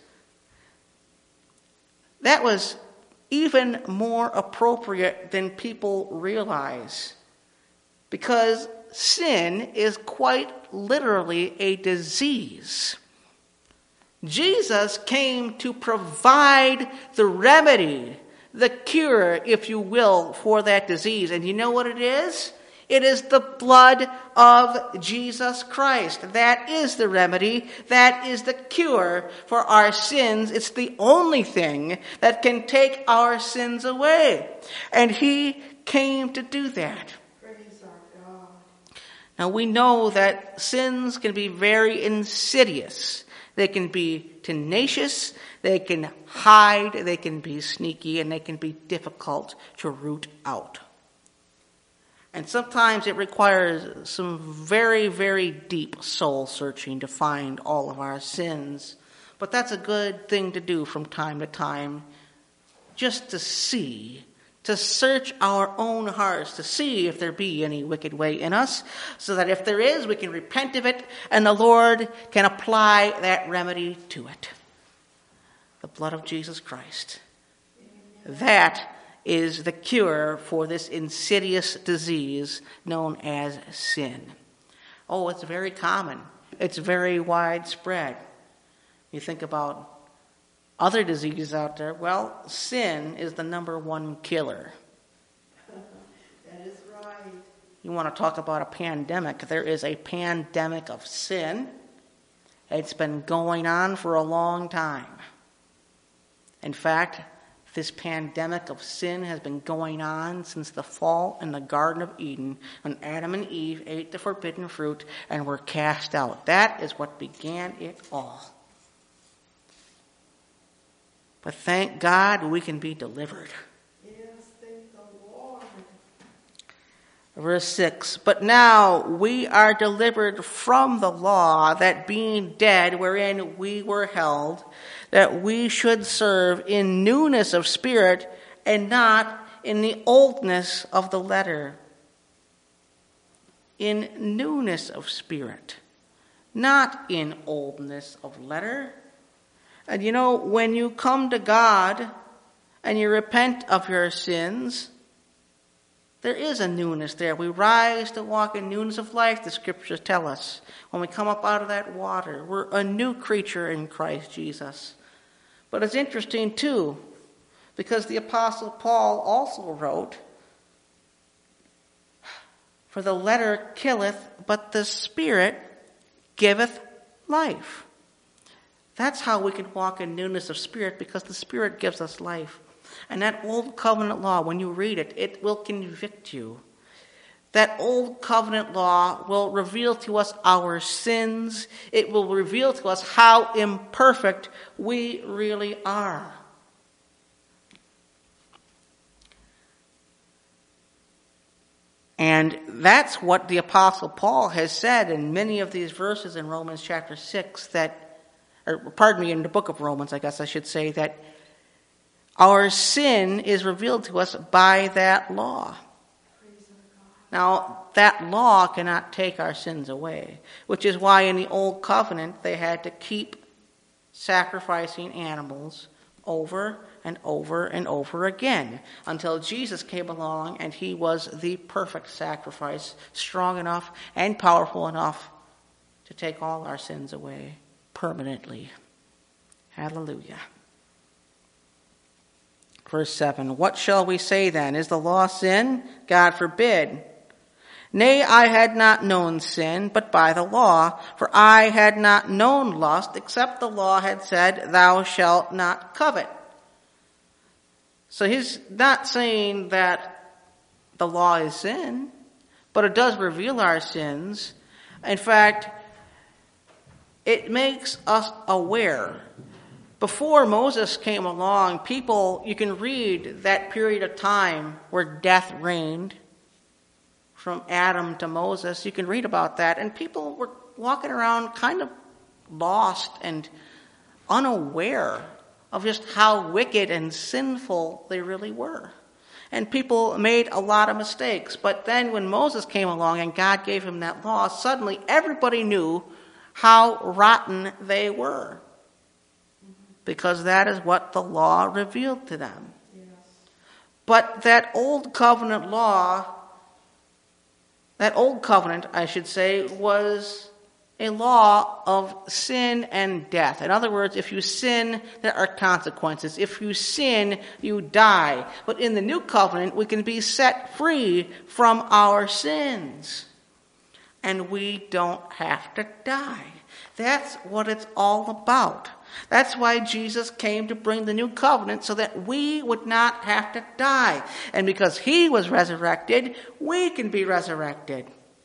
That was even more appropriate than people realize, because sin is quite literally a disease. Jesus came to provide the remedy, the cure, if you will, for that disease. And you know what it is? It is the blood of Jesus Christ. That is the remedy. That is the cure for our sins. It's the only thing that can take our sins away. And he came to do that. Praise our God. Now we know that sins can be very insidious. They can be tenacious, they can hide, they can be sneaky, and they can be difficult to root out. And sometimes it requires some very, very deep soul searching to find all of our sins. But that's a good thing to do from time to time, just to see, to search our own hearts, to see if there be any wicked way in us, so that if there is, we can repent of it, and the Lord can apply that remedy to it. The blood of Jesus Christ. That is the cure for this insidious disease known as sin. Oh, it's very common. It's very widespread. You think about other diseases out there. Well, sin is the number one killer. That is right. You want to talk about a pandemic. There is a pandemic of sin. It's been going on for a long time. In fact, this pandemic of sin has been going on since the fall in the Garden of Eden, when Adam and Eve ate the forbidden fruit and were cast out. That is what began it all. But thank God we can be delivered. Yes, thank the Lord. Verse 6, but now we are delivered from the law, that being dead wherein we were held, that we should serve in newness of spirit and not in the oldness of the letter. In newness of spirit, not in oldness of letter. And you know, when you come to God and you repent of your sins, there is a newness there. We rise to walk in newness of life, the scriptures tell us. When we come up out of that water, we're a new creature in Christ Jesus. But it's interesting too, because the Apostle Paul also wrote, for the letter killeth, but the Spirit giveth life. That's how we can walk in newness of spirit, because the Spirit gives us life. And that old covenant law, when you read it, it will convict you. That old covenant law will reveal to us our sins. It will reveal to us how imperfect we really are. And that's what the Apostle Paul has said in many of these verses in Romans chapter 6, in the book of Romans, I guess I should say, that our sin is revealed to us by that law. Now, that law cannot take our sins away, which is why in the Old Covenant they had to keep sacrificing animals over and over and over again until Jesus came along and he was the perfect sacrifice, strong enough and powerful enough to take all our sins away permanently. Hallelujah. Verse 7, what shall we say then? Is the law sin? God forbid. Nay, I had not known sin, but by the law, for I had not known lust, except the law had said, thou shalt not covet. So he's not saying that the law is sin, but it does reveal our sins. In fact, it makes us aware. Before Moses came along, people, you can read that period of time where death reigned from Adam to Moses. You can read about that. And people were walking around kind of lost and unaware of just how wicked and sinful they really were. And people made a lot of mistakes. But then when Moses came along and God gave him that law, suddenly everybody knew how rotten they were. Because that is what the law revealed to them. Yes. But that old covenant law, that old covenant, I should say, was a law of sin and death. In other words, if you sin, there are consequences. If you sin, you die. But in the new covenant, we can be set free from our sins. And we don't have to die. That's what it's all about. That's why Jesus came to bring the new covenant, so that we would not have to die. And because he was resurrected, we can be resurrected.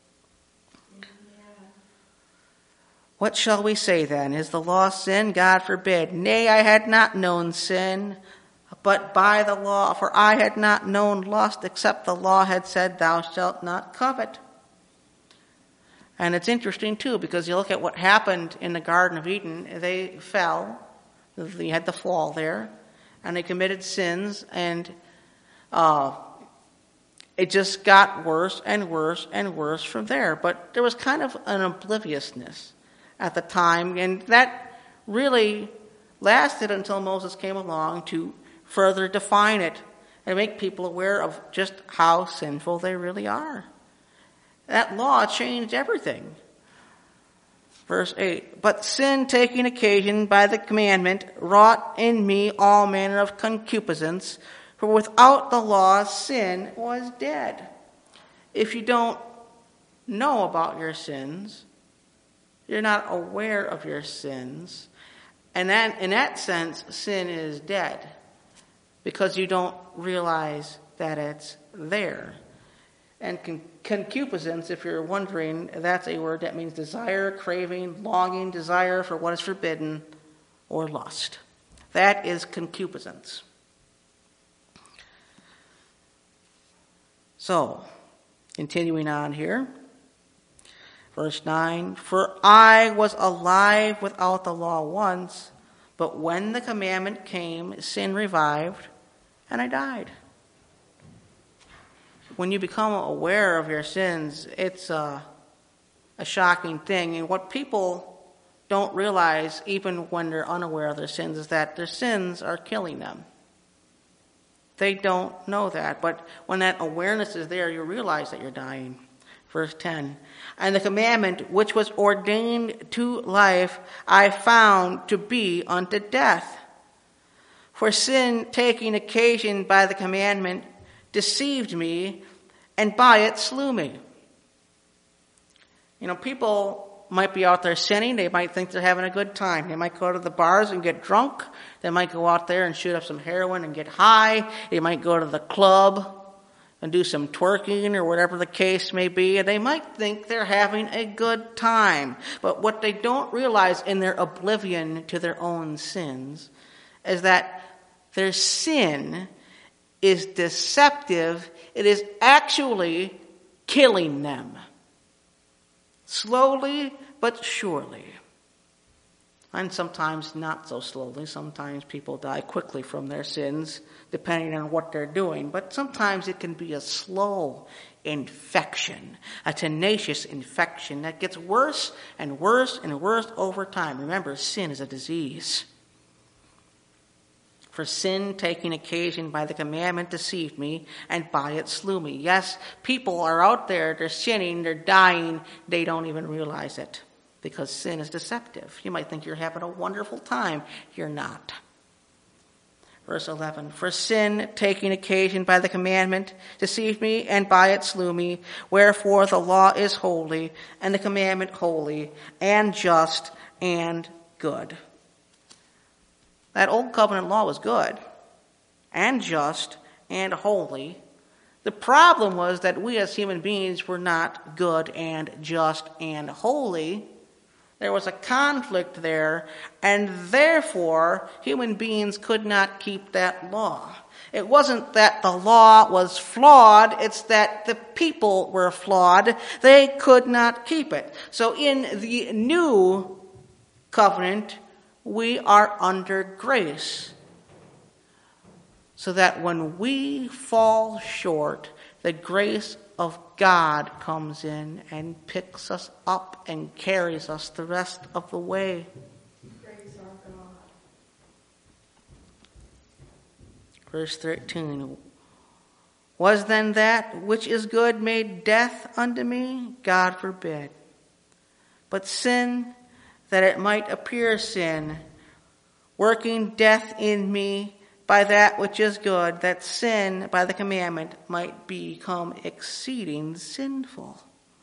What shall we say then? Is the law sin? God forbid. Nay, I had not known sin, but by the law, for I had not known lust, except the law had said, thou shalt not covet. And it's interesting, too, because you look at what happened in the Garden of Eden. They fell. They had the fall there. And they committed sins. And it just got worse and worse and worse from there. But there was kind of an obliviousness at the time. And that really lasted until Moses came along to further define it and make people aware of just how sinful they really are. That law changed everything. Verse 8, but sin taking occasion by the commandment wrought in me all manner of concupiscence, for without the law sin was dead. If you don't know about your sins, you're not aware of your sins, and then in that sense, sin is dead, because you don't realize that it's there. And concupiscence, if you're wondering, that's a word that means desire, craving, longing, desire for what is forbidden, or lust. That is concupiscence. So, continuing on here, verse 9, for I was alive without the law once, but when the commandment came, sin revived, and I died. When you become aware of your sins, it's a shocking thing. And what people don't realize, even when they're unaware of their sins, is that their sins are killing them. They don't know that. But when that awareness is there, you realize that you're dying. Verse 10, and the commandment which was ordained to life, I found to be unto death. For sin taking occasion by the commandment deceived me, and by it slew me. You know, people might be out there sinning. They might think they're having a good time. They might go to the bars and get drunk. They might go out there and shoot up some heroin and get high. They might go to the club and do some twerking or whatever the case may be. And they might think they're having a good time. But what they don't realize in their oblivion to their own sins is that their sin is deceptive. It is actually killing them. Slowly but surely. And sometimes not so slowly. Sometimes people die quickly from their sins, depending on what they're doing. But sometimes it can be a slow infection, a tenacious infection that gets worse and worse and worse over time. Remember, sin is a disease. For sin taking occasion by the commandment deceived me, and by it slew me. Yes, people are out there, they're sinning, they're dying, they don't even realize it. because sin is deceptive. You might think you're having a wonderful time. You're not. Verse 11, for sin, taking occasion by the commandment, deceived me, and by it slew me. Wherefore the law is holy, and the commandment holy, and just, and good. That old covenant law was good, and just, and holy. The problem was that we as human beings were not good and just and holy. There was a conflict there, and therefore human beings could not keep that law. It wasn't that the law was flawed, it's that the people were flawed. They could not keep it. So in the new covenant, we are under grace. So that when we fall short, the grace of God comes in and picks us up and carries us the rest of the way. Praise our God. Verse 13. Was then that which is good made death unto me? God forbid. But sin, that it might appear sin, working death in me, by that which is good, that sin by the commandment might become exceeding sinful.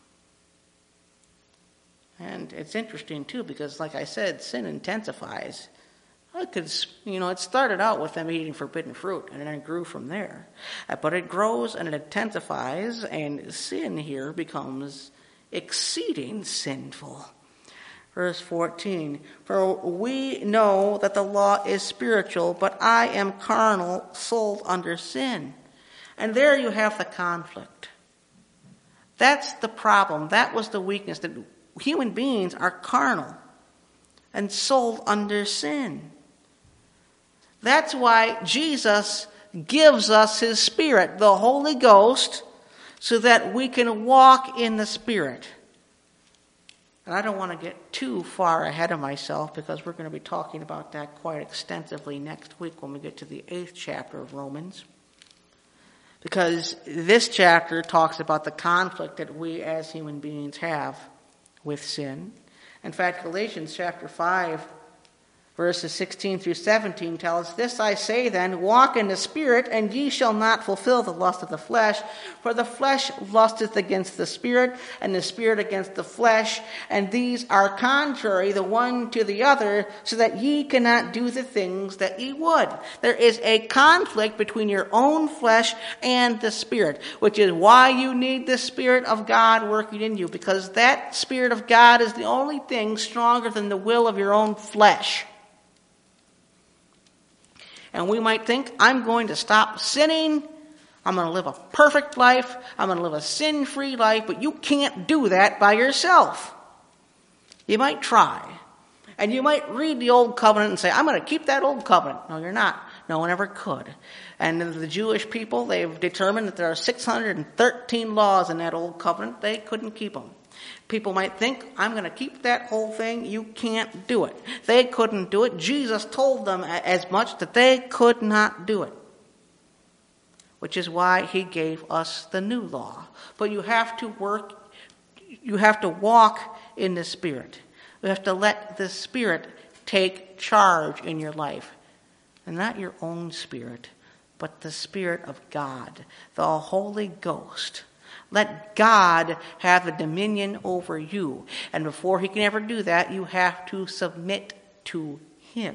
And it's interesting too, because like I said, sin intensifies. It started out with them eating forbidden fruit, and then it grew from there. But it grows and it intensifies, and sin here becomes exceeding sinful. Verse 14, for we know that the law is spiritual, but I am carnal, sold under sin. And there you have the conflict. That's the problem. That was the weakness, that human beings are carnal and sold under sin. That's why Jesus gives us his Spirit, the Holy Ghost, so that we can walk in the Spirit. And I don't want to get too far ahead of myself, because we're going to be talking about that quite extensively next week when we get to the 8th chapter of Romans. Because this chapter talks about the conflict that we as human beings have with sin. In fact, Galatians chapter 5, verses 16 through 17 tell us, this I say then, walk in the Spirit, and ye shall not fulfill the lust of the flesh. For the flesh lusteth against the Spirit, and the Spirit against the flesh. And these are contrary the one to the other, so that ye cannot do the things that ye would. There is a conflict between your own flesh and the Spirit, which is why you need the Spirit of God working in you, because that Spirit of God is the only thing stronger than the will of your own flesh. And we might think, I'm going to stop sinning. I'm going to live a perfect life. I'm going to live a sin-free life. But you can't do that by yourself. You might try. And you might read the Old Covenant and say, I'm going to keep that Old Covenant. No, you're not. No one ever could. And the Jewish people, they've determined that there are 613 laws in that Old Covenant. They couldn't keep them. People might think, I'm going to keep that whole thing. You can't do it. They couldn't do it. Jesus told them as much, that they could not do it. Which is why he gave us the new law. But you have to walk in the Spirit. You have to let the Spirit take charge in your life. And not your own spirit, but the Spirit of God, the Holy Ghost. Let God have a dominion over you. And before he can ever do that, you have to submit to him.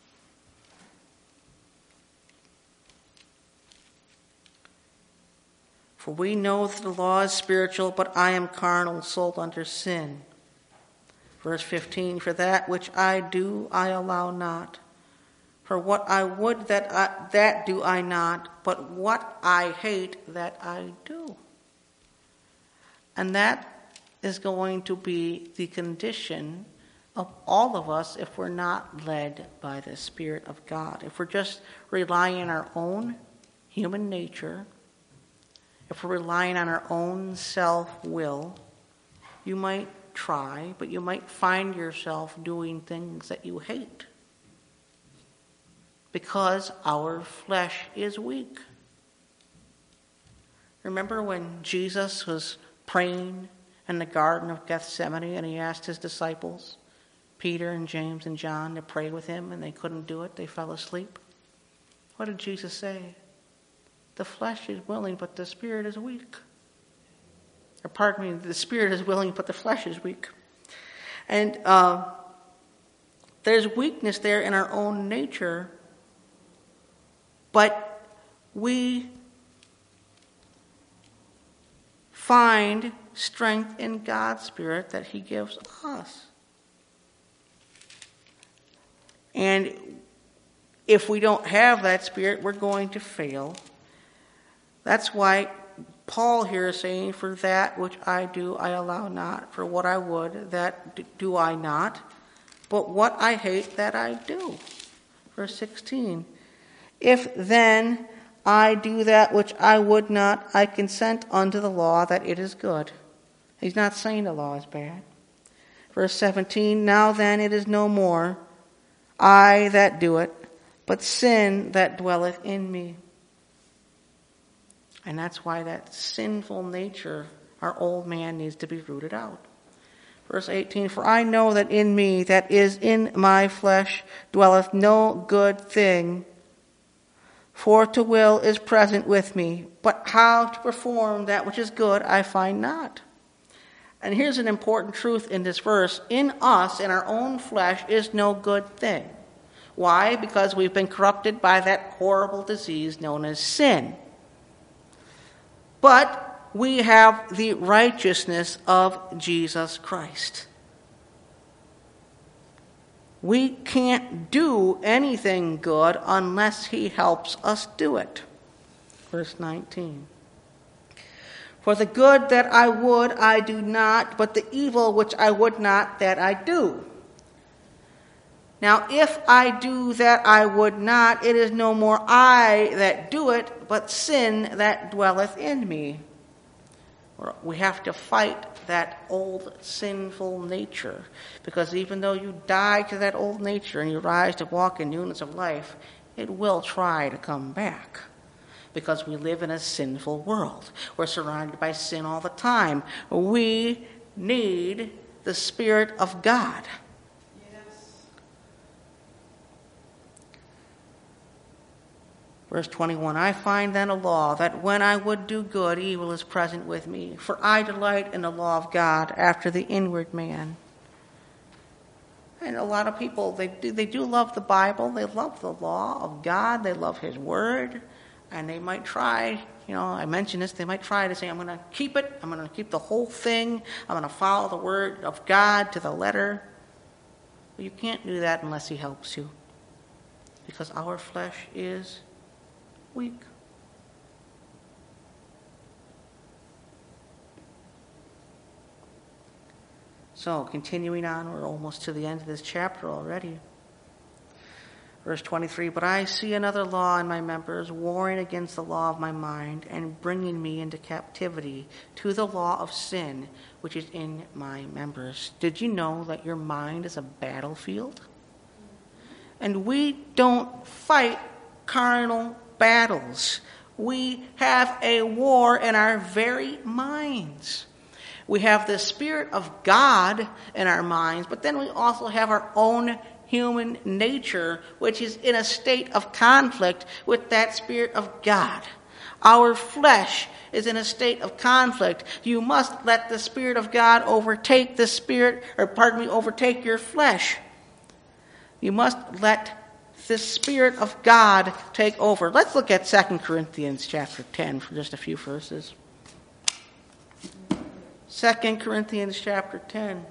For we know that the law is spiritual, but I am carnal, sold under sin. Verse 15, for that which I do, I allow not. For what I would, that do I not, but what I hate, that I do. And that is going to be the condition of all of us if we're not led by the Spirit of God. If we're just relying on our own human nature, if we're relying on our own self-will, you might try, but you might find yourself doing things that you hate. Because our flesh is weak. Remember when Jesus was praying in the Garden of Gethsemane, and he asked his disciples, Peter and James and John, to pray with him, and they couldn't do it. They fell asleep. What did Jesus say? The flesh is willing, but the spirit is weak. Or pardon me, the spirit is willing, but the flesh is weak. And there's weakness there in our own nature, but we find strength in God's Spirit that He gives us. And if we don't have that Spirit, we're going to fail. That's why Paul here is saying, for that which I do, I allow not. For what I would, that do I not. But what I hate, that I do. Verse 16. If then I do that which I would not, I consent unto the law that it is good. He's not saying the law is bad. Verse 17. Now then it is no more I that do it, but sin that dwelleth in me. And that's why that sinful nature, our old man, needs to be rooted out. Verse 18, for I know that in me, that is in my flesh, dwelleth no good thing. For to will is present with me, but how to perform that which is good I find not. And here's an important truth in this verse. In us, in our own flesh, is no good thing. Why? Because we've been corrupted by that horrible disease known as sin. But we have the righteousness of Jesus Christ. We can't do anything good unless He helps us do it. Verse 19. For the good that I would, I do not, but the evil which I would not, that I do. Now, if I do that I would not, it is no more I that do it, but sin that dwelleth in me. We have to fight that old sinful nature, because even though you die to that old nature and you rise to walk in newness of life, it will try to come back, because we live in a sinful world. We're surrounded by sin all the time. We need the Spirit of God. Verse 21, I find then a law, that when I would do good, evil is present with me. For I delight in the law of God after the inward man. And a lot of people, they do love the Bible. They love the law of God. They love His Word. And they might try, I mentioned this, they might try to say, I'm going to keep it. I'm going to keep the whole thing. I'm going to follow the Word of God to the letter. But you can't do that unless He helps you. Because our flesh is weak. So, continuing on, we're almost to the end of this chapter already. Verse 23, but I see another law in my members, warring against the law of my mind, and bringing me into captivity to the law of sin, which is in my members. Did you know that your mind is a battlefield? And we don't fight carnal battles. We have a war in our very minds. We have the Spirit of God in our minds, but then we also have our own human nature, which is in a state of conflict with that Spirit of God. Our flesh is in a state of conflict. You must let the Spirit of God overtake overtake your flesh. You must let the Spirit of God take over. Let's look at 2 Corinthians chapter 10 for just a few verses. 2 Corinthians chapter 10.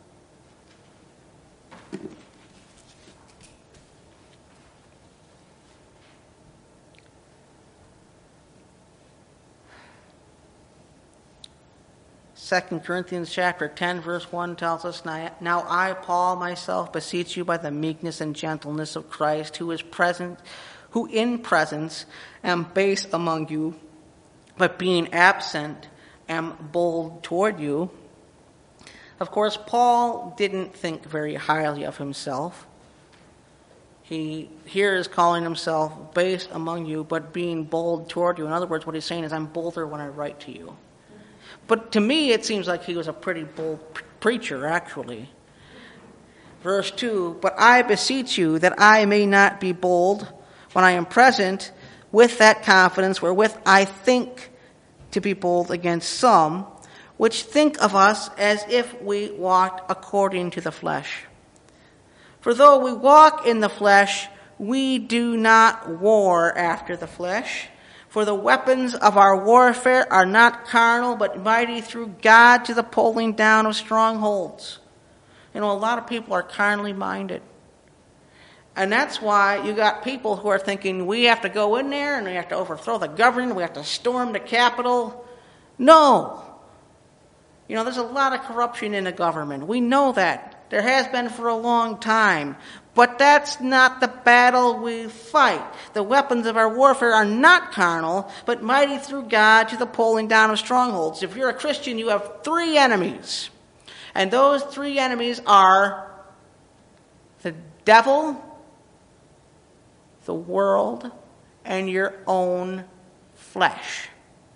Second Corinthians chapter 10, verse 1 tells us, Now I, Paul, myself, beseech you by the meekness and gentleness of Christ, who in presence am base among you, but being absent am bold toward you. Of course, Paul didn't think very highly of himself. He here is calling himself base among you, but being bold toward you. In other words, what he's saying is, I'm bolder when I write to you. But to me, it seems like he was a pretty bold preacher, actually. Verse 2, but I beseech you that I may not be bold when I am present with that confidence wherewith I think to be bold against some, which think of us as if we walked according to the flesh. For though we walk in the flesh, we do not war after the flesh. For the weapons of our warfare are not carnal, but mighty through God to the pulling down of strongholds. You know, a lot of people are carnally minded. And that's why you got people who are thinking, we have to go in there and we have to overthrow the government, we have to storm the Capitol. No. You know, there's a lot of corruption in the government. We know that. There has been for a long time. But that's not the battle we fight. The weapons of our warfare are not carnal, but mighty through God to the pulling down of strongholds. If you're a Christian, you have 3 enemies. And those 3 enemies are the devil, the world, and your own flesh.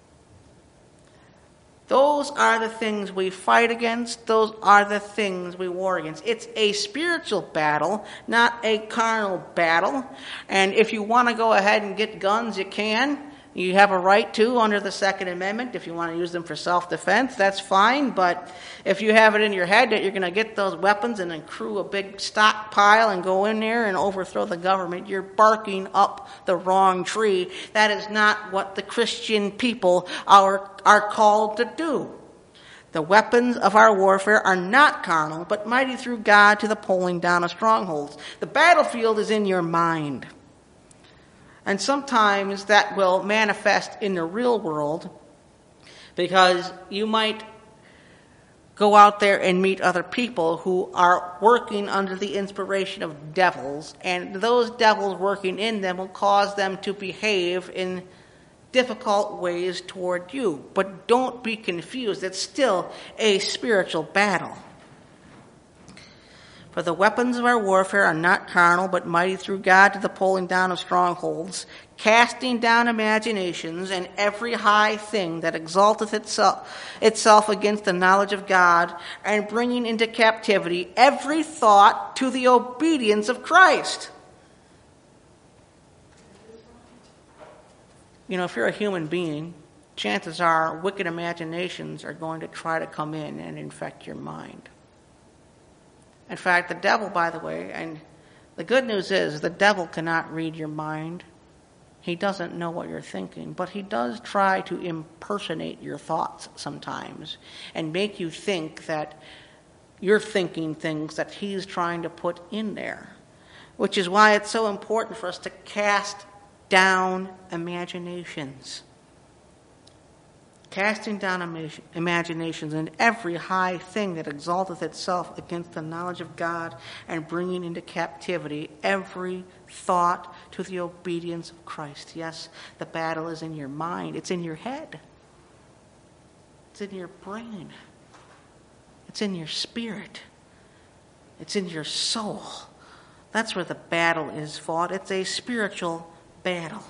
Those are the things we fight against. Those are the things we war against. It's a spiritual battle, not a carnal battle. And if you want to go ahead and get guns, you can. You have a right to under the Second Amendment. If you want to use them for self-defense, that's fine. But if you have it in your head that you're going to get those weapons and accrue a big stockpile and go in there and overthrow the government, you're barking up the wrong tree. That is not what the Christian people are called to do. The weapons of our warfare are not carnal, but mighty through God to the pulling down of strongholds. The battlefield is in your mind. And sometimes that will manifest in the real world because you might go out there and meet other people who are working under the inspiration of devils, and those devils working in them will cause them to behave in difficult ways toward you. But don't be confused. It's still a spiritual battle. For the weapons of our warfare are not carnal, but mighty through God to the pulling down of strongholds, casting down imaginations and every high thing that exalteth itself against the knowledge of God, and bringing into captivity every thought to the obedience of Christ. You know, if you're a human being, chances are wicked imaginations are going to try to come in and infect your mind. In fact, the devil, by the way, and the good news is the devil cannot read your mind. He doesn't know what you're thinking, but he does try to impersonate your thoughts sometimes and make you think that you're thinking things that he's trying to put in there, which is why it's so important for us to cast down imaginations. Casting down imaginations and every high thing that exalteth itself against the knowledge of God, and bringing into captivity every thought to the obedience of Christ. Yes, the battle is in your mind. It's in your head. It's in your brain. It's in your spirit. It's in your soul. That's where the battle is fought. It's a spiritual battle.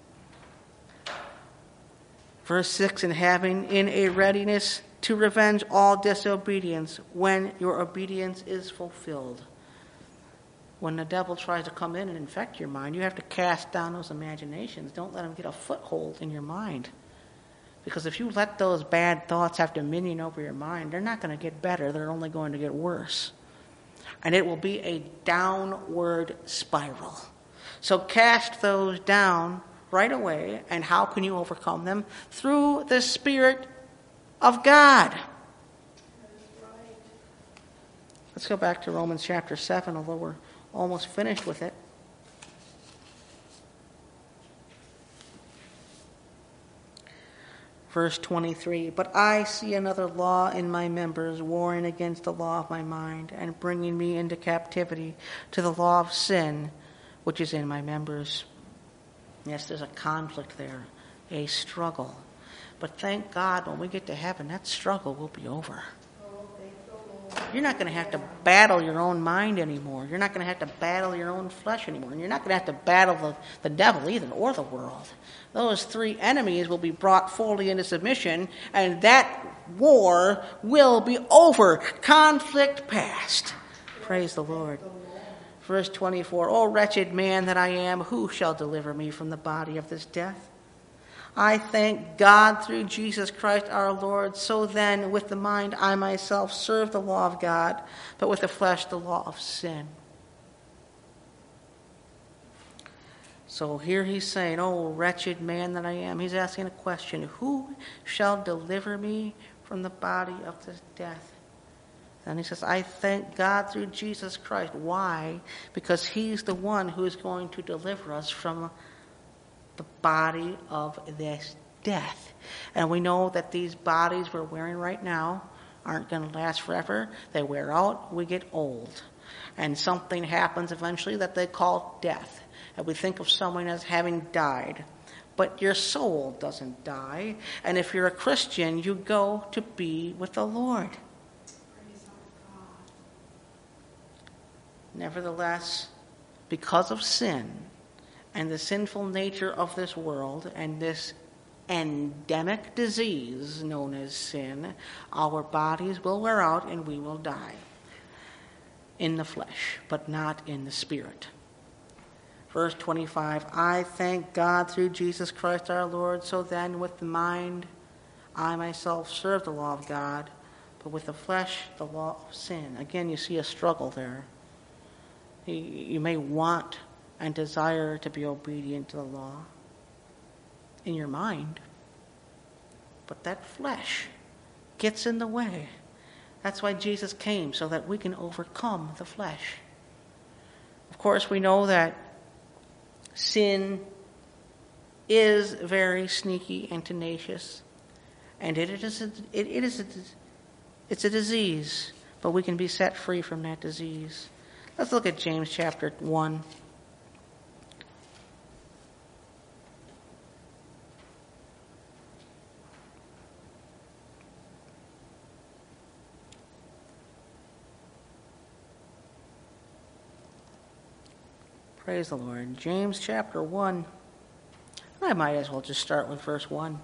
Verse 6, and having in a readiness to revenge all disobedience when your obedience is fulfilled. When the devil tries to come in and infect your mind, you have to cast down those imaginations. Don't let him get a foothold in your mind. Because if you let those bad thoughts have dominion over your mind, they're not going to get better. They're only going to get worse. And it will be a downward spiral. So cast those down right away. And how can you overcome them? Through the Spirit of God. Let's go back to Romans chapter 7, although we're almost finished with it. Verse 23, but I see another law in my members, warring against the law of my mind, and bringing me into captivity to the law of sin, which is in my members. Yes, there's a conflict there, a struggle. But thank God when we get to heaven, that struggle will be over. Oh, thank the Lord. You're not going to have to battle your own mind anymore. You're not going to have to battle your own flesh anymore. And you're not going to have to battle the devil either, or the world. Those three enemies will be brought fully into submission, and that war will be over. Conflict past. Praise the Lord. Verse 24, O wretched man that I am, who shall deliver me from the body of this death? I thank God through Jesus Christ our Lord. So then, with the mind, I myself serve the law of God, but with the flesh, the law of sin. So here he's saying, oh, wretched man that I am. He's asking a question. Who shall deliver me from the body of this death? And he says, I thank God through Jesus Christ. Why? Because he's the one who is going to deliver us from the body of this death. And we know that these bodies we're wearing right now aren't going to last forever. They wear out, we get old. And something happens eventually that they call death. And we think of someone as having died. But your soul doesn't die. And if you're a Christian, you go to be with the Lord. Praise our God. Nevertheless, because of sin and the sinful nature of this world and this endemic disease known as sin, our bodies will wear out and we will die in the flesh, but not in the spirit. Verse 25, I thank God through Jesus Christ our Lord. So then with the mind, I myself serve the law of God, but with the flesh, the law of sin. Again, you see a struggle there. You may want and desire to be obedient to the law in your mind, but that flesh gets in the way. That's why Jesus came, so that we can overcome the flesh. Of course, we know that sin is very sneaky and tenacious, and it's a disease, but we can be set free from that disease. Let's look at James chapter 1. Praise the Lord. James chapter 1. I might as well just start with verse 1.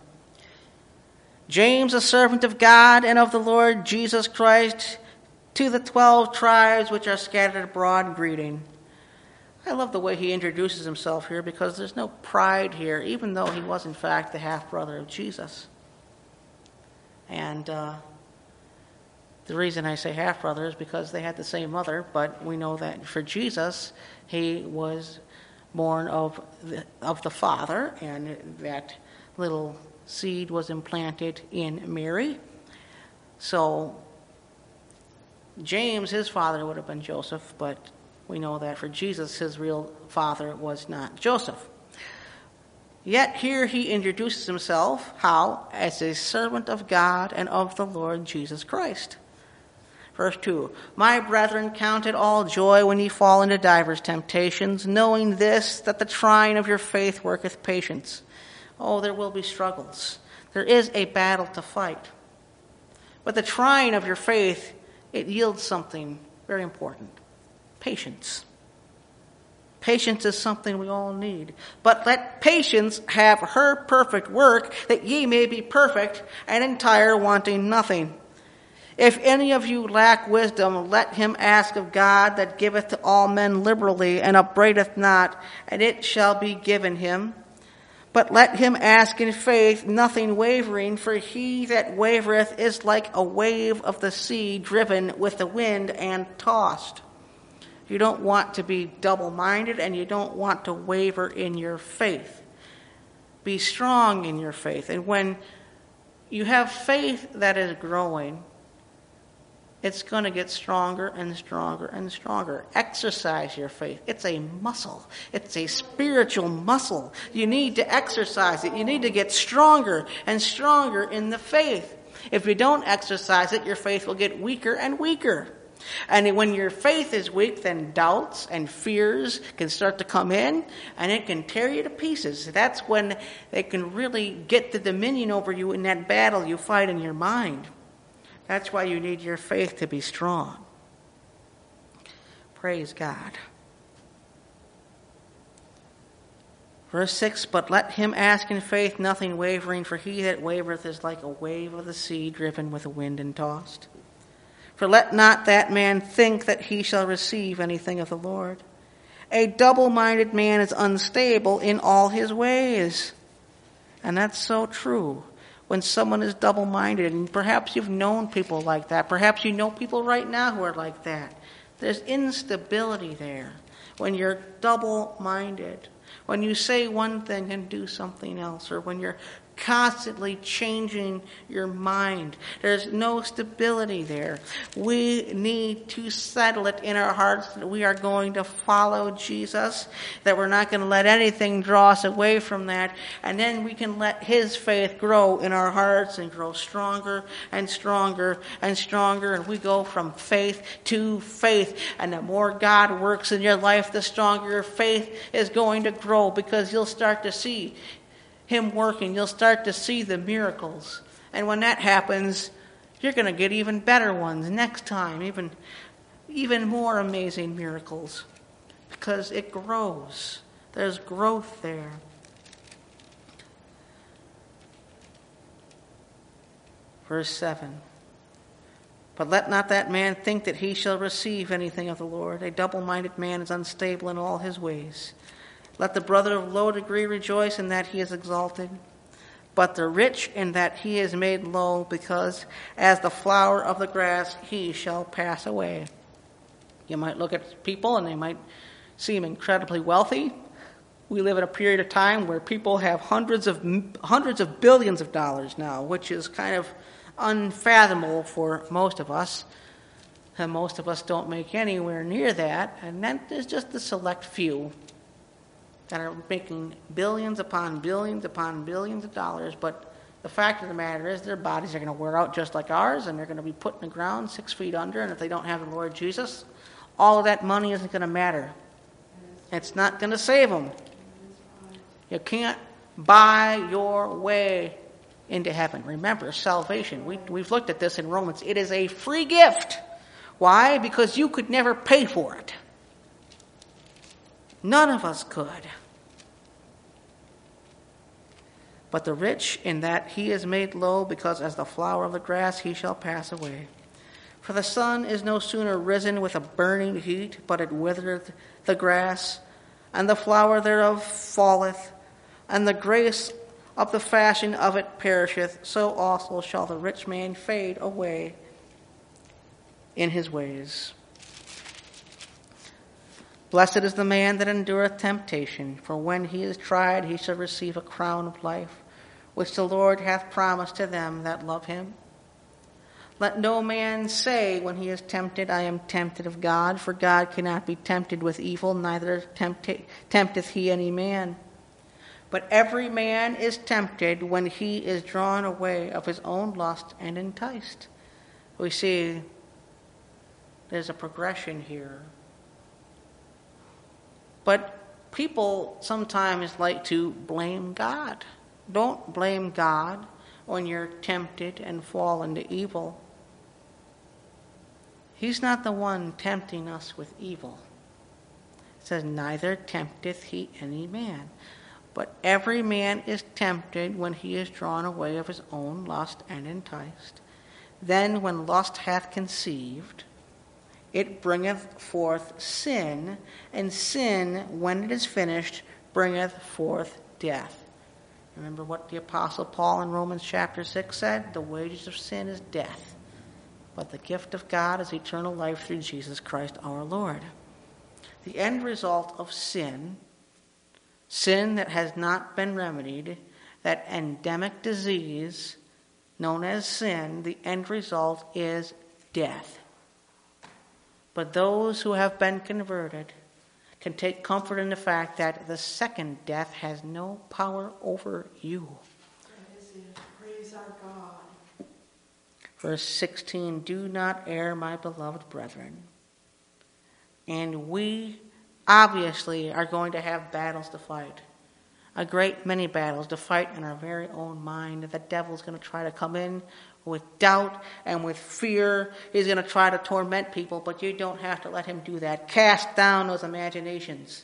James, a servant of God and of the Lord Jesus Christ, to the 12 tribes which are scattered abroad, greeting. I love the way he introduces himself here, because there's no pride here, even though he was in fact the half-brother of Jesus. And the reason I say half-brother is because they had the same mother, but we know that for Jesus, he was born of the Father, and that little seed was implanted in Mary. So James, his father, would have been Joseph, but we know that for Jesus, his real father was not Joseph. Yet here he introduces himself, how? As a servant of God and of the Lord Jesus Christ. Verse 2, My brethren, count it all joy when ye fall into divers temptations, knowing this, that the trying of your faith worketh patience. Oh, there will be struggles. There is a battle to fight. But the trying of your faith, it yields something very important. Patience. Patience is something we all need. But let patience have her perfect work, that ye may be perfect and entire, wanting nothing. If any of you lack wisdom, let him ask of God, that giveth to all men liberally, and upbraideth not, and it shall be given him. But let him ask in faith, nothing wavering, for he that wavereth is like a wave of the sea, driven with the wind and tossed. You don't want to be double-minded, and you don't want to waver in your faith. Be strong in your faith. And when you have faith that is growing, it's going to get stronger and stronger and stronger. Exercise your faith. It's a muscle. It's a spiritual muscle. You need to exercise it. You need to get stronger and stronger in the faith. If you don't exercise it, your faith will get weaker and weaker. And when your faith is weak, then doubts and fears can start to come in, and it can tear you to pieces. That's when they can really get the dominion over you in that battle you fight in your mind. That's why you need your faith to be strong. Praise God. Verse 6, but let him ask in faith, nothing wavering, for he that wavereth is like a wave of the sea, driven with the wind and tossed. For let not that man think that he shall receive anything of the Lord. A double-minded man is unstable in all his ways. And that's so true. When someone is double-minded, and perhaps you've known people like that, perhaps you know people right now who are like that. There's instability there when you're double-minded. When you say one thing and do something else, or when you're constantly changing your mind. There's no stability there. We need to settle it in our hearts that we are going to follow Jesus, that we're not going to let anything draw us away from that, and then we can let his faith grow in our hearts and grow stronger and stronger and stronger, and we go from faith to faith. And the more God works in your life, the stronger your faith is going to grow, because you'll start to see him working. You'll start to see the miracles. And when that happens, you're going to get even better ones next time, even more amazing miracles, because it grows. There's growth there. Verse 7. But let not that man think that he shall receive anything of the Lord. A double-minded man is unstable in all his ways. Let the brother of low degree rejoice in that he is exalted, but the rich in that he is made low, because as the flower of the grass he shall pass away. You might look at people and they might seem incredibly wealthy. We live in a period of time where people have hundreds of billions of dollars now, which is kind of unfathomable for most of us. And most of us don't make anywhere near that. And then there's just the select few that are making billions upon billions upon billions of dollars. But the fact of the matter is their bodies are going to wear out just like ours, and they're going to be put in the ground 6 feet under, and if they don't have the Lord Jesus, all of that money isn't going to matter. It's not going to save them. You can't buy your way into heaven. Remember, salvation. We've looked at this in Romans. It is a free gift. Why? Because you could never pay for it. None of us could. But the rich in that he is made low, because as the flower of the grass he shall pass away. For the sun is no sooner risen with a burning heat, but it withereth the grass, and the flower thereof falleth, and the grace of the fashion of it perisheth. So also shall the rich man fade away in his ways. Blessed is the man that endureth temptation, for when he is tried he shall receive a crown of life, which the Lord hath promised to them that love him. Let no man say when he is tempted, I am tempted of God, for God cannot be tempted with evil, neither tempteth he any man. But every man is tempted when he is drawn away of his own lust and enticed. We see there's a progression here. But people sometimes like to blame God. Don't blame God when you're tempted and fall into evil. He's not the one tempting us with evil. It says, neither tempteth he any man. But every man is tempted when he is drawn away of his own lust and enticed. Then when lust hath conceived, it bringeth forth sin, and sin, when it is finished, bringeth forth death. Remember what the Apostle Paul in Romans chapter 6 said? The wages of sin is death, but the gift of God is eternal life through Jesus Christ our Lord. The end result of sin that has not been remedied, that endemic disease known as sin, the end result is death. But those who have been converted can take comfort in the fact that the second death has no power over you. Praise our God. Verse 16, do not err, my beloved brethren. And we obviously are going to have battles to fight. A great many battles to fight in our very own mind. The devil's going to try to come in with doubt and with fear. He's going to try to torment people, but you don't have to let him do that. Cast down those imaginations.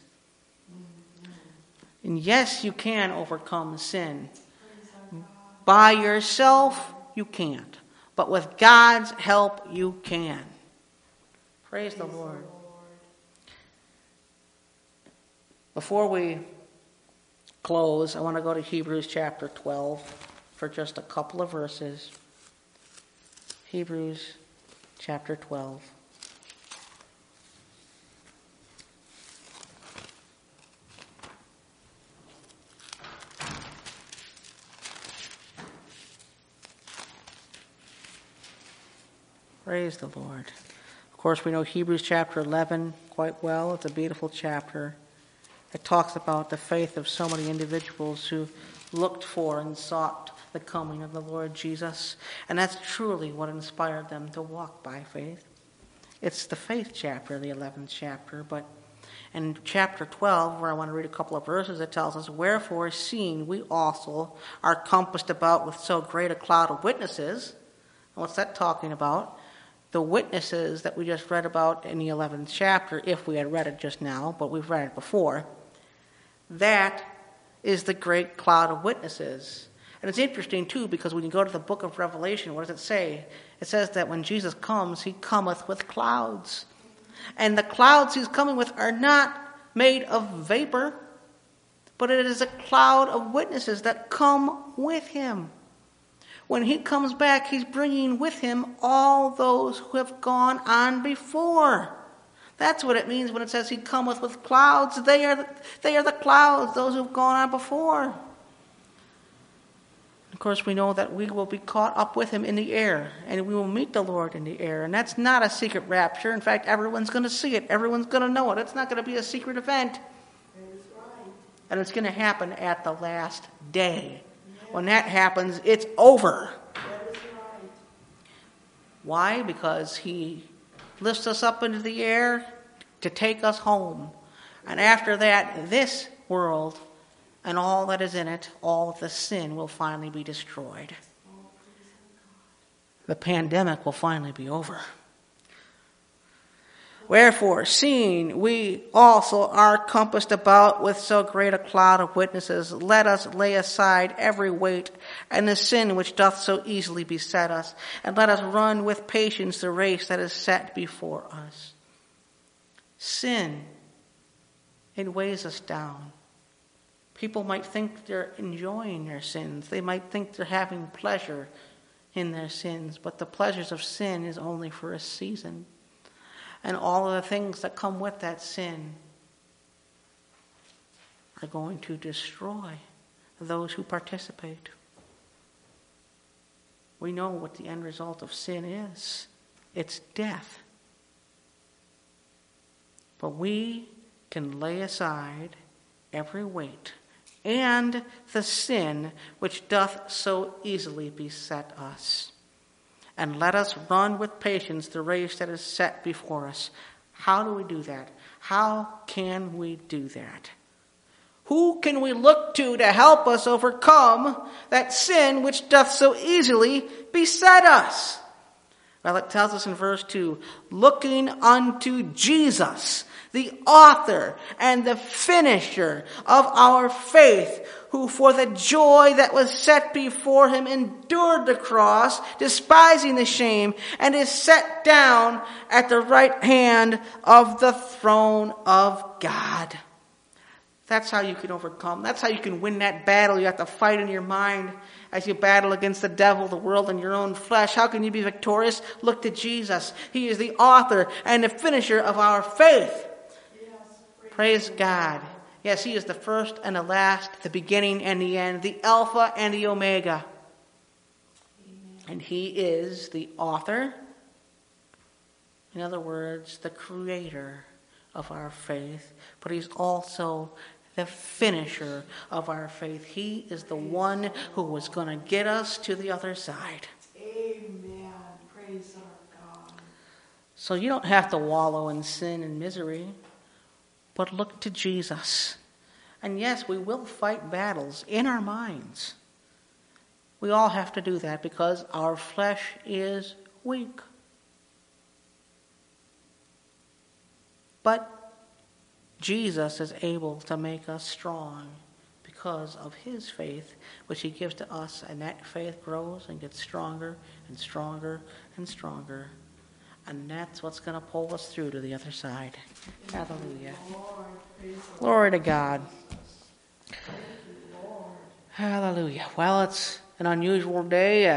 And yes, you can overcome sin. By yourself, you can't. But with God's help, you can. Praise the Lord. Before we close, I want to go to Hebrews chapter 12 for just a couple of verses. Hebrews chapter 12. Praise the Lord. Of course, we know Hebrews chapter 11 quite well. It's a beautiful chapter. It talks about the faith of so many individuals who looked for and sought the coming of the Lord Jesus. And that's truly what inspired them to walk by faith. It's the faith chapter, the 11th chapter. But in chapter 12, where I want to read a couple of verses, it tells us, "Wherefore, seeing we also are compassed about with so great a cloud of witnesses." And what's that talking about? The witnesses that we just read about in the 11th chapter, if we had read it just now, but we've read it before. That is the great cloud of witnesses. And it's interesting, too, because when you go to the book of Revelation, what does it say? It says that when Jesus comes, he cometh with clouds. And the clouds he's coming with are not made of vapor, but it is a cloud of witnesses that come with him. When he comes back, he's bringing with him all those who have gone on before. That's what it means when it says he cometh with clouds. They are the clouds, those who have gone on before. Of course, we know that we will be caught up with him in the air, and we will meet the Lord in the air. And that's not a secret rapture. In fact, everyone's going to see it. Everyone's going to know it. It's not going to be a secret event. That is right. And it's going to happen at the last day. When that happens, it's over. That is right. Why? Because he lifts us up into the air to take us home. And after that, this world and all that is in it, all of the sin will finally be destroyed. The pandemic will finally be over. Wherefore, seeing we also are compassed about with so great a cloud of witnesses, let us lay aside every weight and the sin which doth so easily beset us, and let us run with patience the race that is set before us. Sin, it weighs us down. People might think they're enjoying their sins. They might think they're having pleasure in their sins, but the pleasures of sin is only for a season. And all of the things that come with that sin are going to destroy those who participate. We know what the end result of sin is. It's death. But we can lay aside every weight and the sin which doth so easily beset us. And let us run with patience the race that is set before us. How do we do that? How can we do that? Who can we look to help us overcome that sin which doth so easily beset us? Well, it tells us in verse 2, looking unto Jesus, the author and the finisher of our faith, who for the joy that was set before him endured the cross, despising the shame, and is set down at the right hand of the throne of God. That's how you can overcome. That's how you can win that battle you have to fight in your mind as you battle against the devil, the world, and your own flesh. How can you be victorious? Look to Jesus. He is the author and the finisher of our faith. Praise God. Yes, he is the first and the last, the beginning and the end, the Alpha and the Omega. Amen. And he is the author, in other words, the creator of our faith, but he's also the finisher of our faith. He is the one who was going to get us to the other side. Amen. Praise our God. So you don't have to wallow in sin and misery, but look to Jesus. And yes, we will fight battles in our minds. We all have to do that because our flesh is weak. But Jesus is able to make us strong because of his faith, which he gives to us, and that faith grows and gets stronger and stronger and stronger. And that's what's going to pull us through to the other side. Hallelujah. Glory to God. Hallelujah. Well, it's an unusual day.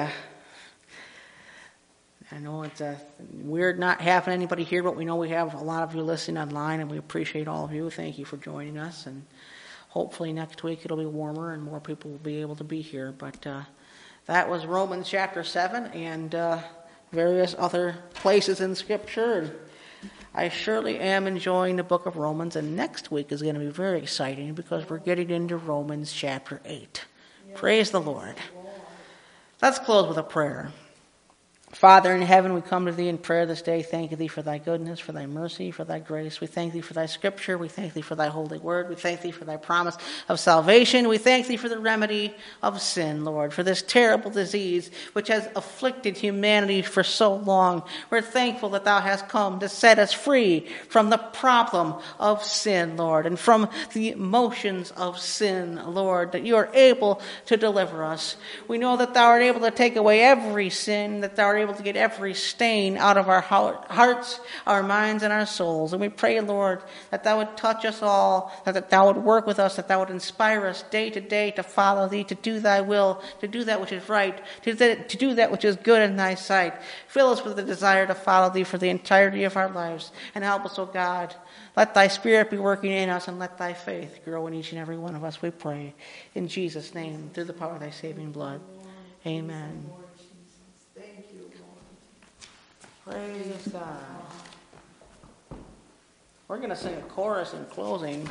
I know it's weird not having anybody here, but we know we have a lot of you listening online, and we appreciate all of you. Thank you for joining us, and hopefully next week it'll be warmer and more people will be able to be here. But that was Romans chapter 7 and various other places in Scripture. I surely am enjoying the book of Romans, and next week is going to be very exciting because we're getting into Romans chapter 8. Praise the Lord. Let's close with a prayer. Father in heaven, we come to thee in prayer this day, thanking thee for thy goodness, for thy mercy, for thy grace. We thank thee for thy scripture. We thank thee for thy holy word. We thank thee for thy promise of salvation. We thank thee for the remedy of sin, Lord, for this terrible disease which has afflicted humanity for so long. We're thankful that thou hast come to set us free from the problem of sin, Lord, and from the emotions of sin, Lord, that you are able to deliver us. We know that thou art able to take away every sin, that thou art able to get every stain out of our hearts, our minds, and our souls. And we pray, Lord, that thou would touch us all, that thou would work with us, that thou would inspire us day to day to follow thee, to do thy will, to do that which is right, to do that which is good in thy sight. Fill us with the desire to follow thee for the entirety of our lives, and help us, O God. Let thy Spirit be working in us, and let thy faith grow in each and every one of us, we pray. In Jesus' name, through the power of thy saving blood. Amen. Praise God. We're going to sing a chorus in closing.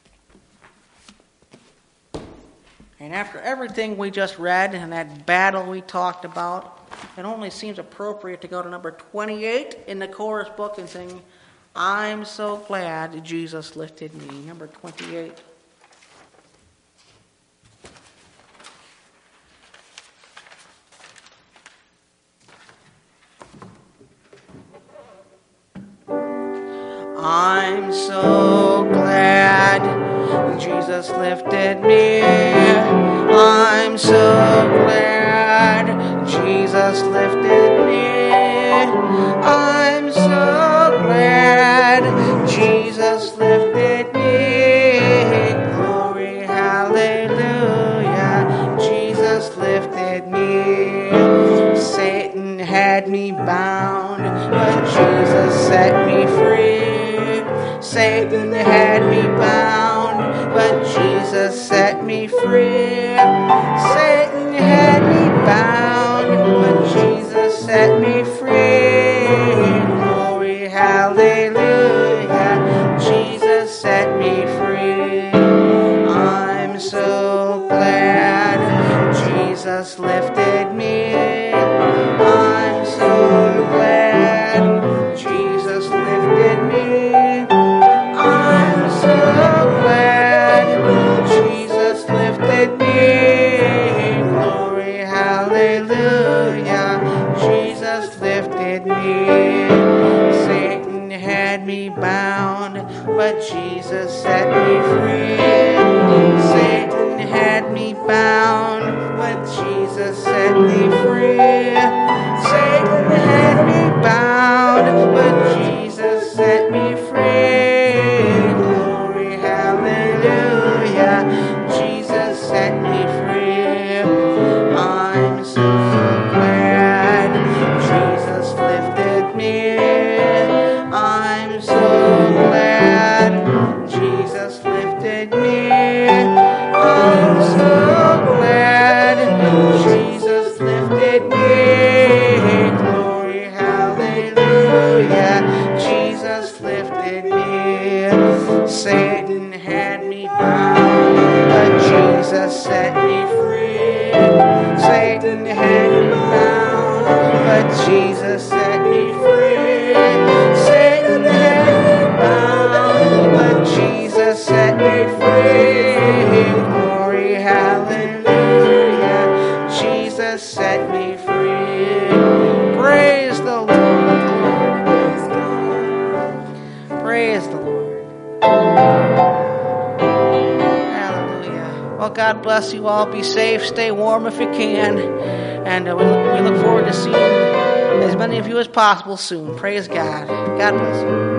And after everything we just read and that battle we talked about, it only seems appropriate to go to number 28 in the chorus book and sing, I'm so glad Jesus lifted me. Number 28. I'm so glad Jesus lifted me. I'm so glad Jesus lifted me. I'm so glad Jesus lifted me. Glory, hallelujah. Jesus lifted me. Satan had me bound, but Jesus set me free. Satan had me bound, but Jesus set me free. Satan had me bound, but Jesus set me free. Glory, hallelujah, Jesus set me free. I'm so glad Jesus lifted me. I'm so glad Jesus lifted me. I'm so glad Jesus lifted me. Glory, hallelujah, Jesus lifted me. Satan had me bound, but Jesus set me free. Satan had me bound, but Jesus set me free. Satan had me bound, but Jesus set me free. Glory, hallelujah, Jesus set me free. I'm so glad Jesus lifted me. I'm so glad Jesus lifted me. I'm so glad Jesus lifted me. Glory, hallelujah, Jesus lifted me. Satan had me bound, but Jesus set me free. Satan had me bound, but Jesus set me free. Satan had me bound, but Jesus set me free. Glory, hallelujah, Jesus Well, God bless you all. Be safe. Stay warm if you can. And we look forward to seeing as many of you as possible soon. Praise God. God bless you.